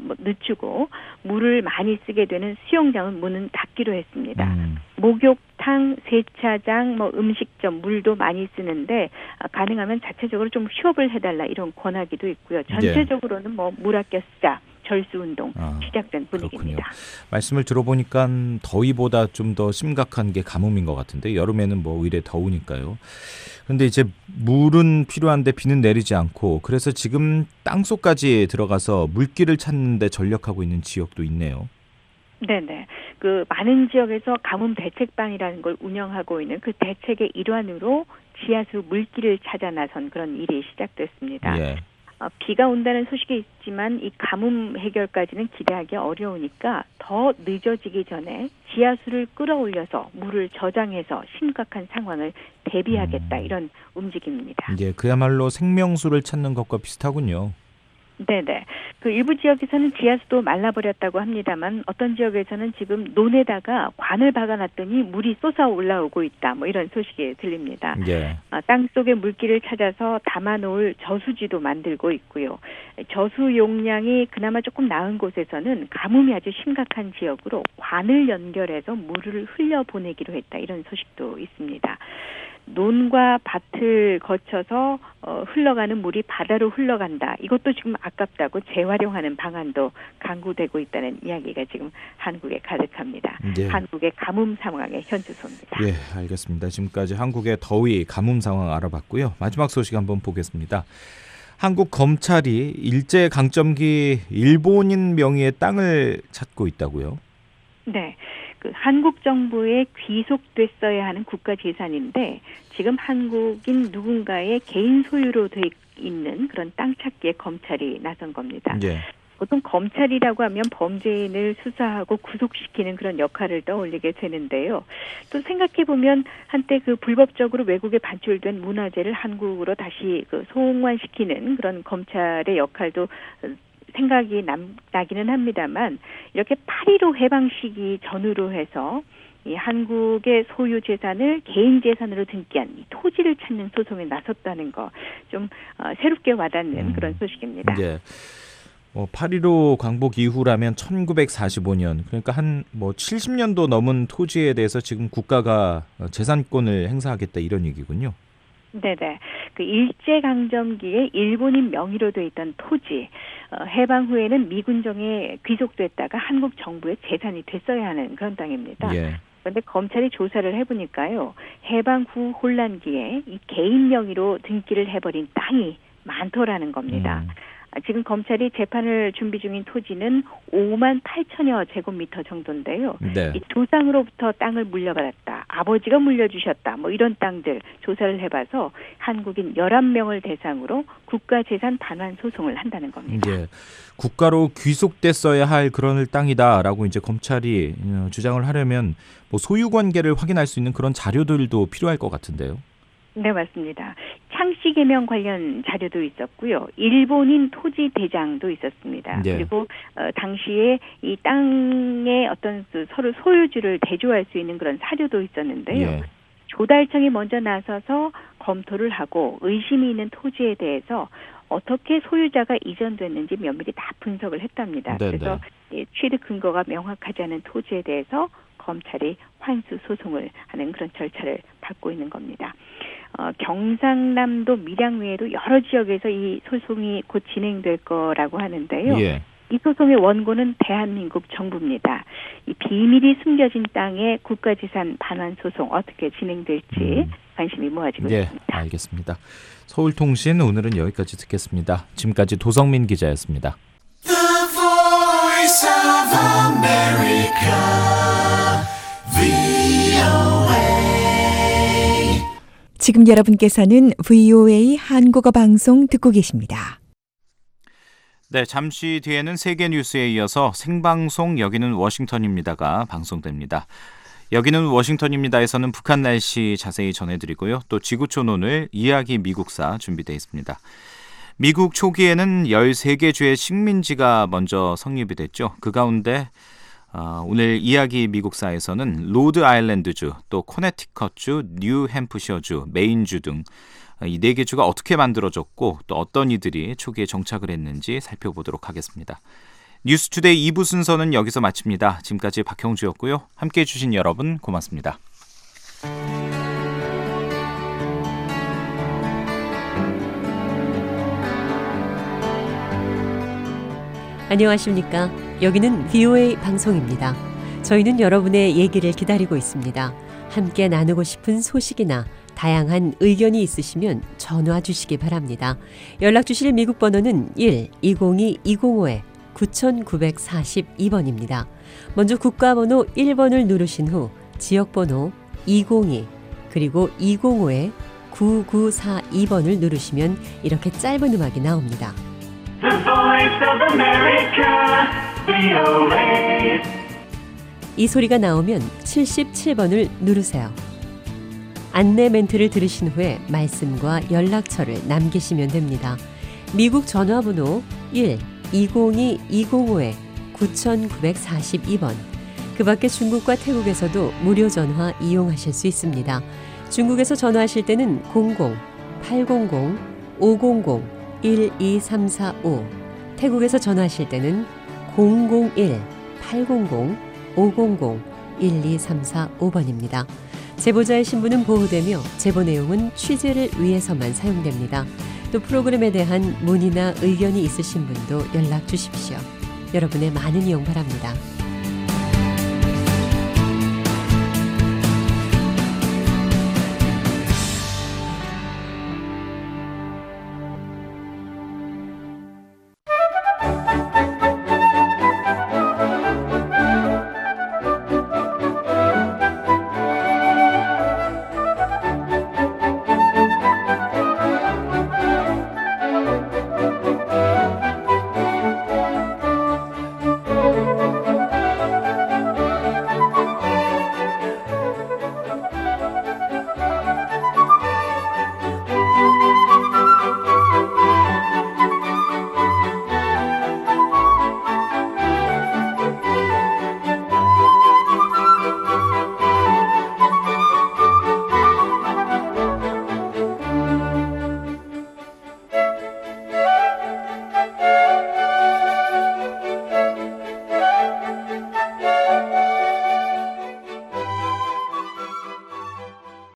늦추고 물을 많이 쓰게 되는 수영장은 문은 닫기로 했습니다. 음. 목욕탕, 세차장, 뭐 음식점, 물도 많이 쓰는데 아, 가능하면 자체적으로 좀 휴업을 해달라 이런 권하기도 있고요. 전체적으로는 뭐 물 아껴 쓰자. 절수운동 아, 시작된 분위기입니다. 그렇군요. 말씀을 들어보니까 더위보다 좀 더 심각한 게 가뭄인 것 같은데 여름에는 뭐 오히려 더우니까요. 그런데 이제 물은 필요한데 비는 내리지 않고 그래서 지금 땅속까지 들어가서 물길을 찾는 데 전력하고 있는 지역도 있네요. 네네. 그 많은 지역에서 가뭄 대책반이라는 걸 운영하고 있는 그 대책의 일환으로 지하수 물길을 찾아 나선 그런 일이 시작됐습니다. 예. 어, 비가 온다는 소식이 있지만 이 가뭄 해결까지는 기대하기 어려우니까 더 늦어지기 전에 지하수를 끌어올려서 물을 저장해서 심각한 상황을 대비하겠다 음. 이런 움직임입니다. 이제 그야말로 생명수를 찾는 것과 비슷하군요. 네네. 그 일부 지역에서는 지하수도 말라버렸다고 합니다만 어떤 지역에서는 지금 논에다가 관을 박아놨더니 물이 쏟아 올라오고 있다. 뭐 이런 소식이 들립니다. 예. 아, 땅속에 물길을 찾아서 담아놓을 저수지도 만들고 있고요. 저수 용량이 그나마 조금 나은 곳에서는 가뭄이 아주 심각한 지역으로 관을 연결해서 물을 흘려보내기로 했다. 이런 소식도 있습니다. 논과 밭을 거쳐서 어, 흘러가는 물이 바다로 흘러간다. 이것도 지금 아깝다고 재활용하는 방안도 강구되고 있다는 이야기가 지금 한국에 가득합니다. 네. 한국의 가뭄 상황의 현주소입니다. 예, 알겠습니다. 지금까지 한국의 더위, 가뭄 상황 알아봤고요. 마지막 소식 한번 보겠습니다. 한국 검찰이 일제강점기 일본인 명의의 땅을 찾고 있다고요? 네. 그 한국 정부에 귀속됐어야 하는 국가재산인데 지금 한국인 누군가의 개인 소유로 돼 있는 그런 땅 찾기에 검찰이 나선 겁니다. 예. 보통 검찰이라고 하면 범죄인을 수사하고 구속시키는 그런 역할을 떠올리게 되는데요. 또 생각해보면 한때 그 불법적으로 외국에 반출된 문화재를 한국으로 다시 그 송환시키는 그런 검찰의 역할도 생각이 남, 나기는 합니다만 이렇게 팔일오 해방 시기 전후로 해서 이 한국의 소유 재산을 개인 재산으로 등기한 이 토지를 찾는 소송에 나섰다는 거 좀 어, 새롭게 와닿는 음, 그런 소식입니다. 예. 어, 팔일오 광복 이후라면 천구백사십오 년, 그러니까 한 뭐 칠십 년도 넘은 토지에 대해서 지금 국가가 재산권을 행사하겠다 이런 얘기군요. 네네. 그 일제강점기에 일본인 명의로 돼 있던 토지, 어, 해방 후에는 미군정에 귀속됐다가 한국 정부의 재산이 됐어야 하는 그런 땅입니다. 예. 그런데 검찰이 조사를 해보니까요, 해방 후 혼란기에 이 개인 명의로 등기를 해버린 땅이 많더라는 겁니다. 음. 지금 검찰이 재판을 준비 중인 토지는 오만 팔천여 제곱미터 정도인데요. 네. 이 조상으로부터 땅을 물려받았다, 아버지가 물려주셨다, 뭐 이런 땅들 조사를 해봐서 한국인 열한 명을 대상으로 국가재산 반환 소송을 한다는 겁니다. 예. 국가로 귀속됐어야 할 그런 땅이다라고 이제 검찰이 주장을 하려면 뭐 소유 관계를 확인할 수 있는 그런 자료들도 필요할 것 같은데요. 네, 맞습니다. 창씨 개명 관련 자료도 있었고요. 일본인 토지 대장도 있었습니다. 네. 그리고 어, 당시에 이 땅의 어떤 그 서로 소유주를 대조할 수 있는 그런 사료도 있었는데요. 예. 조달청이 먼저 나서서 검토를 하고 의심이 있는 토지에 대해서 어떻게 소유자가 이전됐는지 면밀히 다 분석을 했답니다. 네, 그래서 예, 취득 근거가 명확하지 않은 토지에 대해서 검찰이 환수 소송을 하는 그런 절차를 밟고 있는 겁니다. 어, 경상남도 밀양 외에도 여러 지역에서 이 소송이 곧 진행될 거라고 하는데요. 예. 이 소송의 원고는 대한민국 정부입니다. 이 비밀이 숨겨진 땅의 국가재산 반환 소송 어떻게 진행될지 음. 관심이 모아지고 예, 있습니다. 알겠습니다. 서울통신 오늘은 여기까지 듣겠습니다. 지금까지 도성민 기자였습니다. The Voice of America, 브이오에이. 지금 여러분께서는 브이오에이 한국어 방송 듣고 계십니다. 네, 잠시 뒤에는 세계 뉴스에 이어서 생방송 여기는 워싱턴입니다가 방송됩니다. 여기는 워싱턴입니다에서는 북한 날씨 자세히 전해드리고요. 또 지구촌 오늘 이야기 미국사 준비되어 있습니다. 미국 초기에는 열세 개 주의 식민지가 먼저 성립이 됐죠. 그 가운데 어, 오늘 이야기 미국사에서는 로드 아일랜드주, 또 코네티컷주, 뉴햄프셔주, 메인주 등 이 네 개 주가 어떻게 만들어졌고 또 어떤 이들이 초기에 정착을 했는지 살펴보도록 하겠습니다. 뉴스투데이 이 부 순서는 여기서 마칩니다. 지금까지 박형주였고요. 함께해 주신 여러분 고맙습니다. 안녕하십니까. 여기는 브이오에이 방송입니다. 저희는 여러분의 얘기를 기다리고 있습니다. 함께 나누고 싶은 소식이나 다양한 의견이 있으시면 전화 주시기 바랍니다. 연락 주실 미국 번호는 일 이공이 이공오 구구사이 번입니다. 먼저 국가번호 일 번을 누르신 후 지역번호 이공이 그리고 이공오 구구사이 번을 누르시면 이렇게 짧은 음악이 나옵니다. The Voice of America, 브이오에이. 이 소리가 나오면 칠십칠 번을 누르세요. 안내 멘트를 들으신 후에 말씀과 연락처를 남기시면 됩니다. 미국 전화번호 일 이공이 이공오 구구사이 번. 그 밖에 중국과 태국에서도 무료 전화 이용하실 수 있습니다. 중국에서 전화하실 때는 공공 팔공공 오공공 일이삼사오, 태국에서 전화하실 때는 공공일 팔공공 오공공 일이삼사오 번입니다. 제보자의 신분은 보호되며 제보 내용은 취재를 위해서만 사용됩니다. 또 프로그램에 대한 문의나 의견이 있으신 분도 연락 주십시오. 여러분의 많은 이용 바랍니다.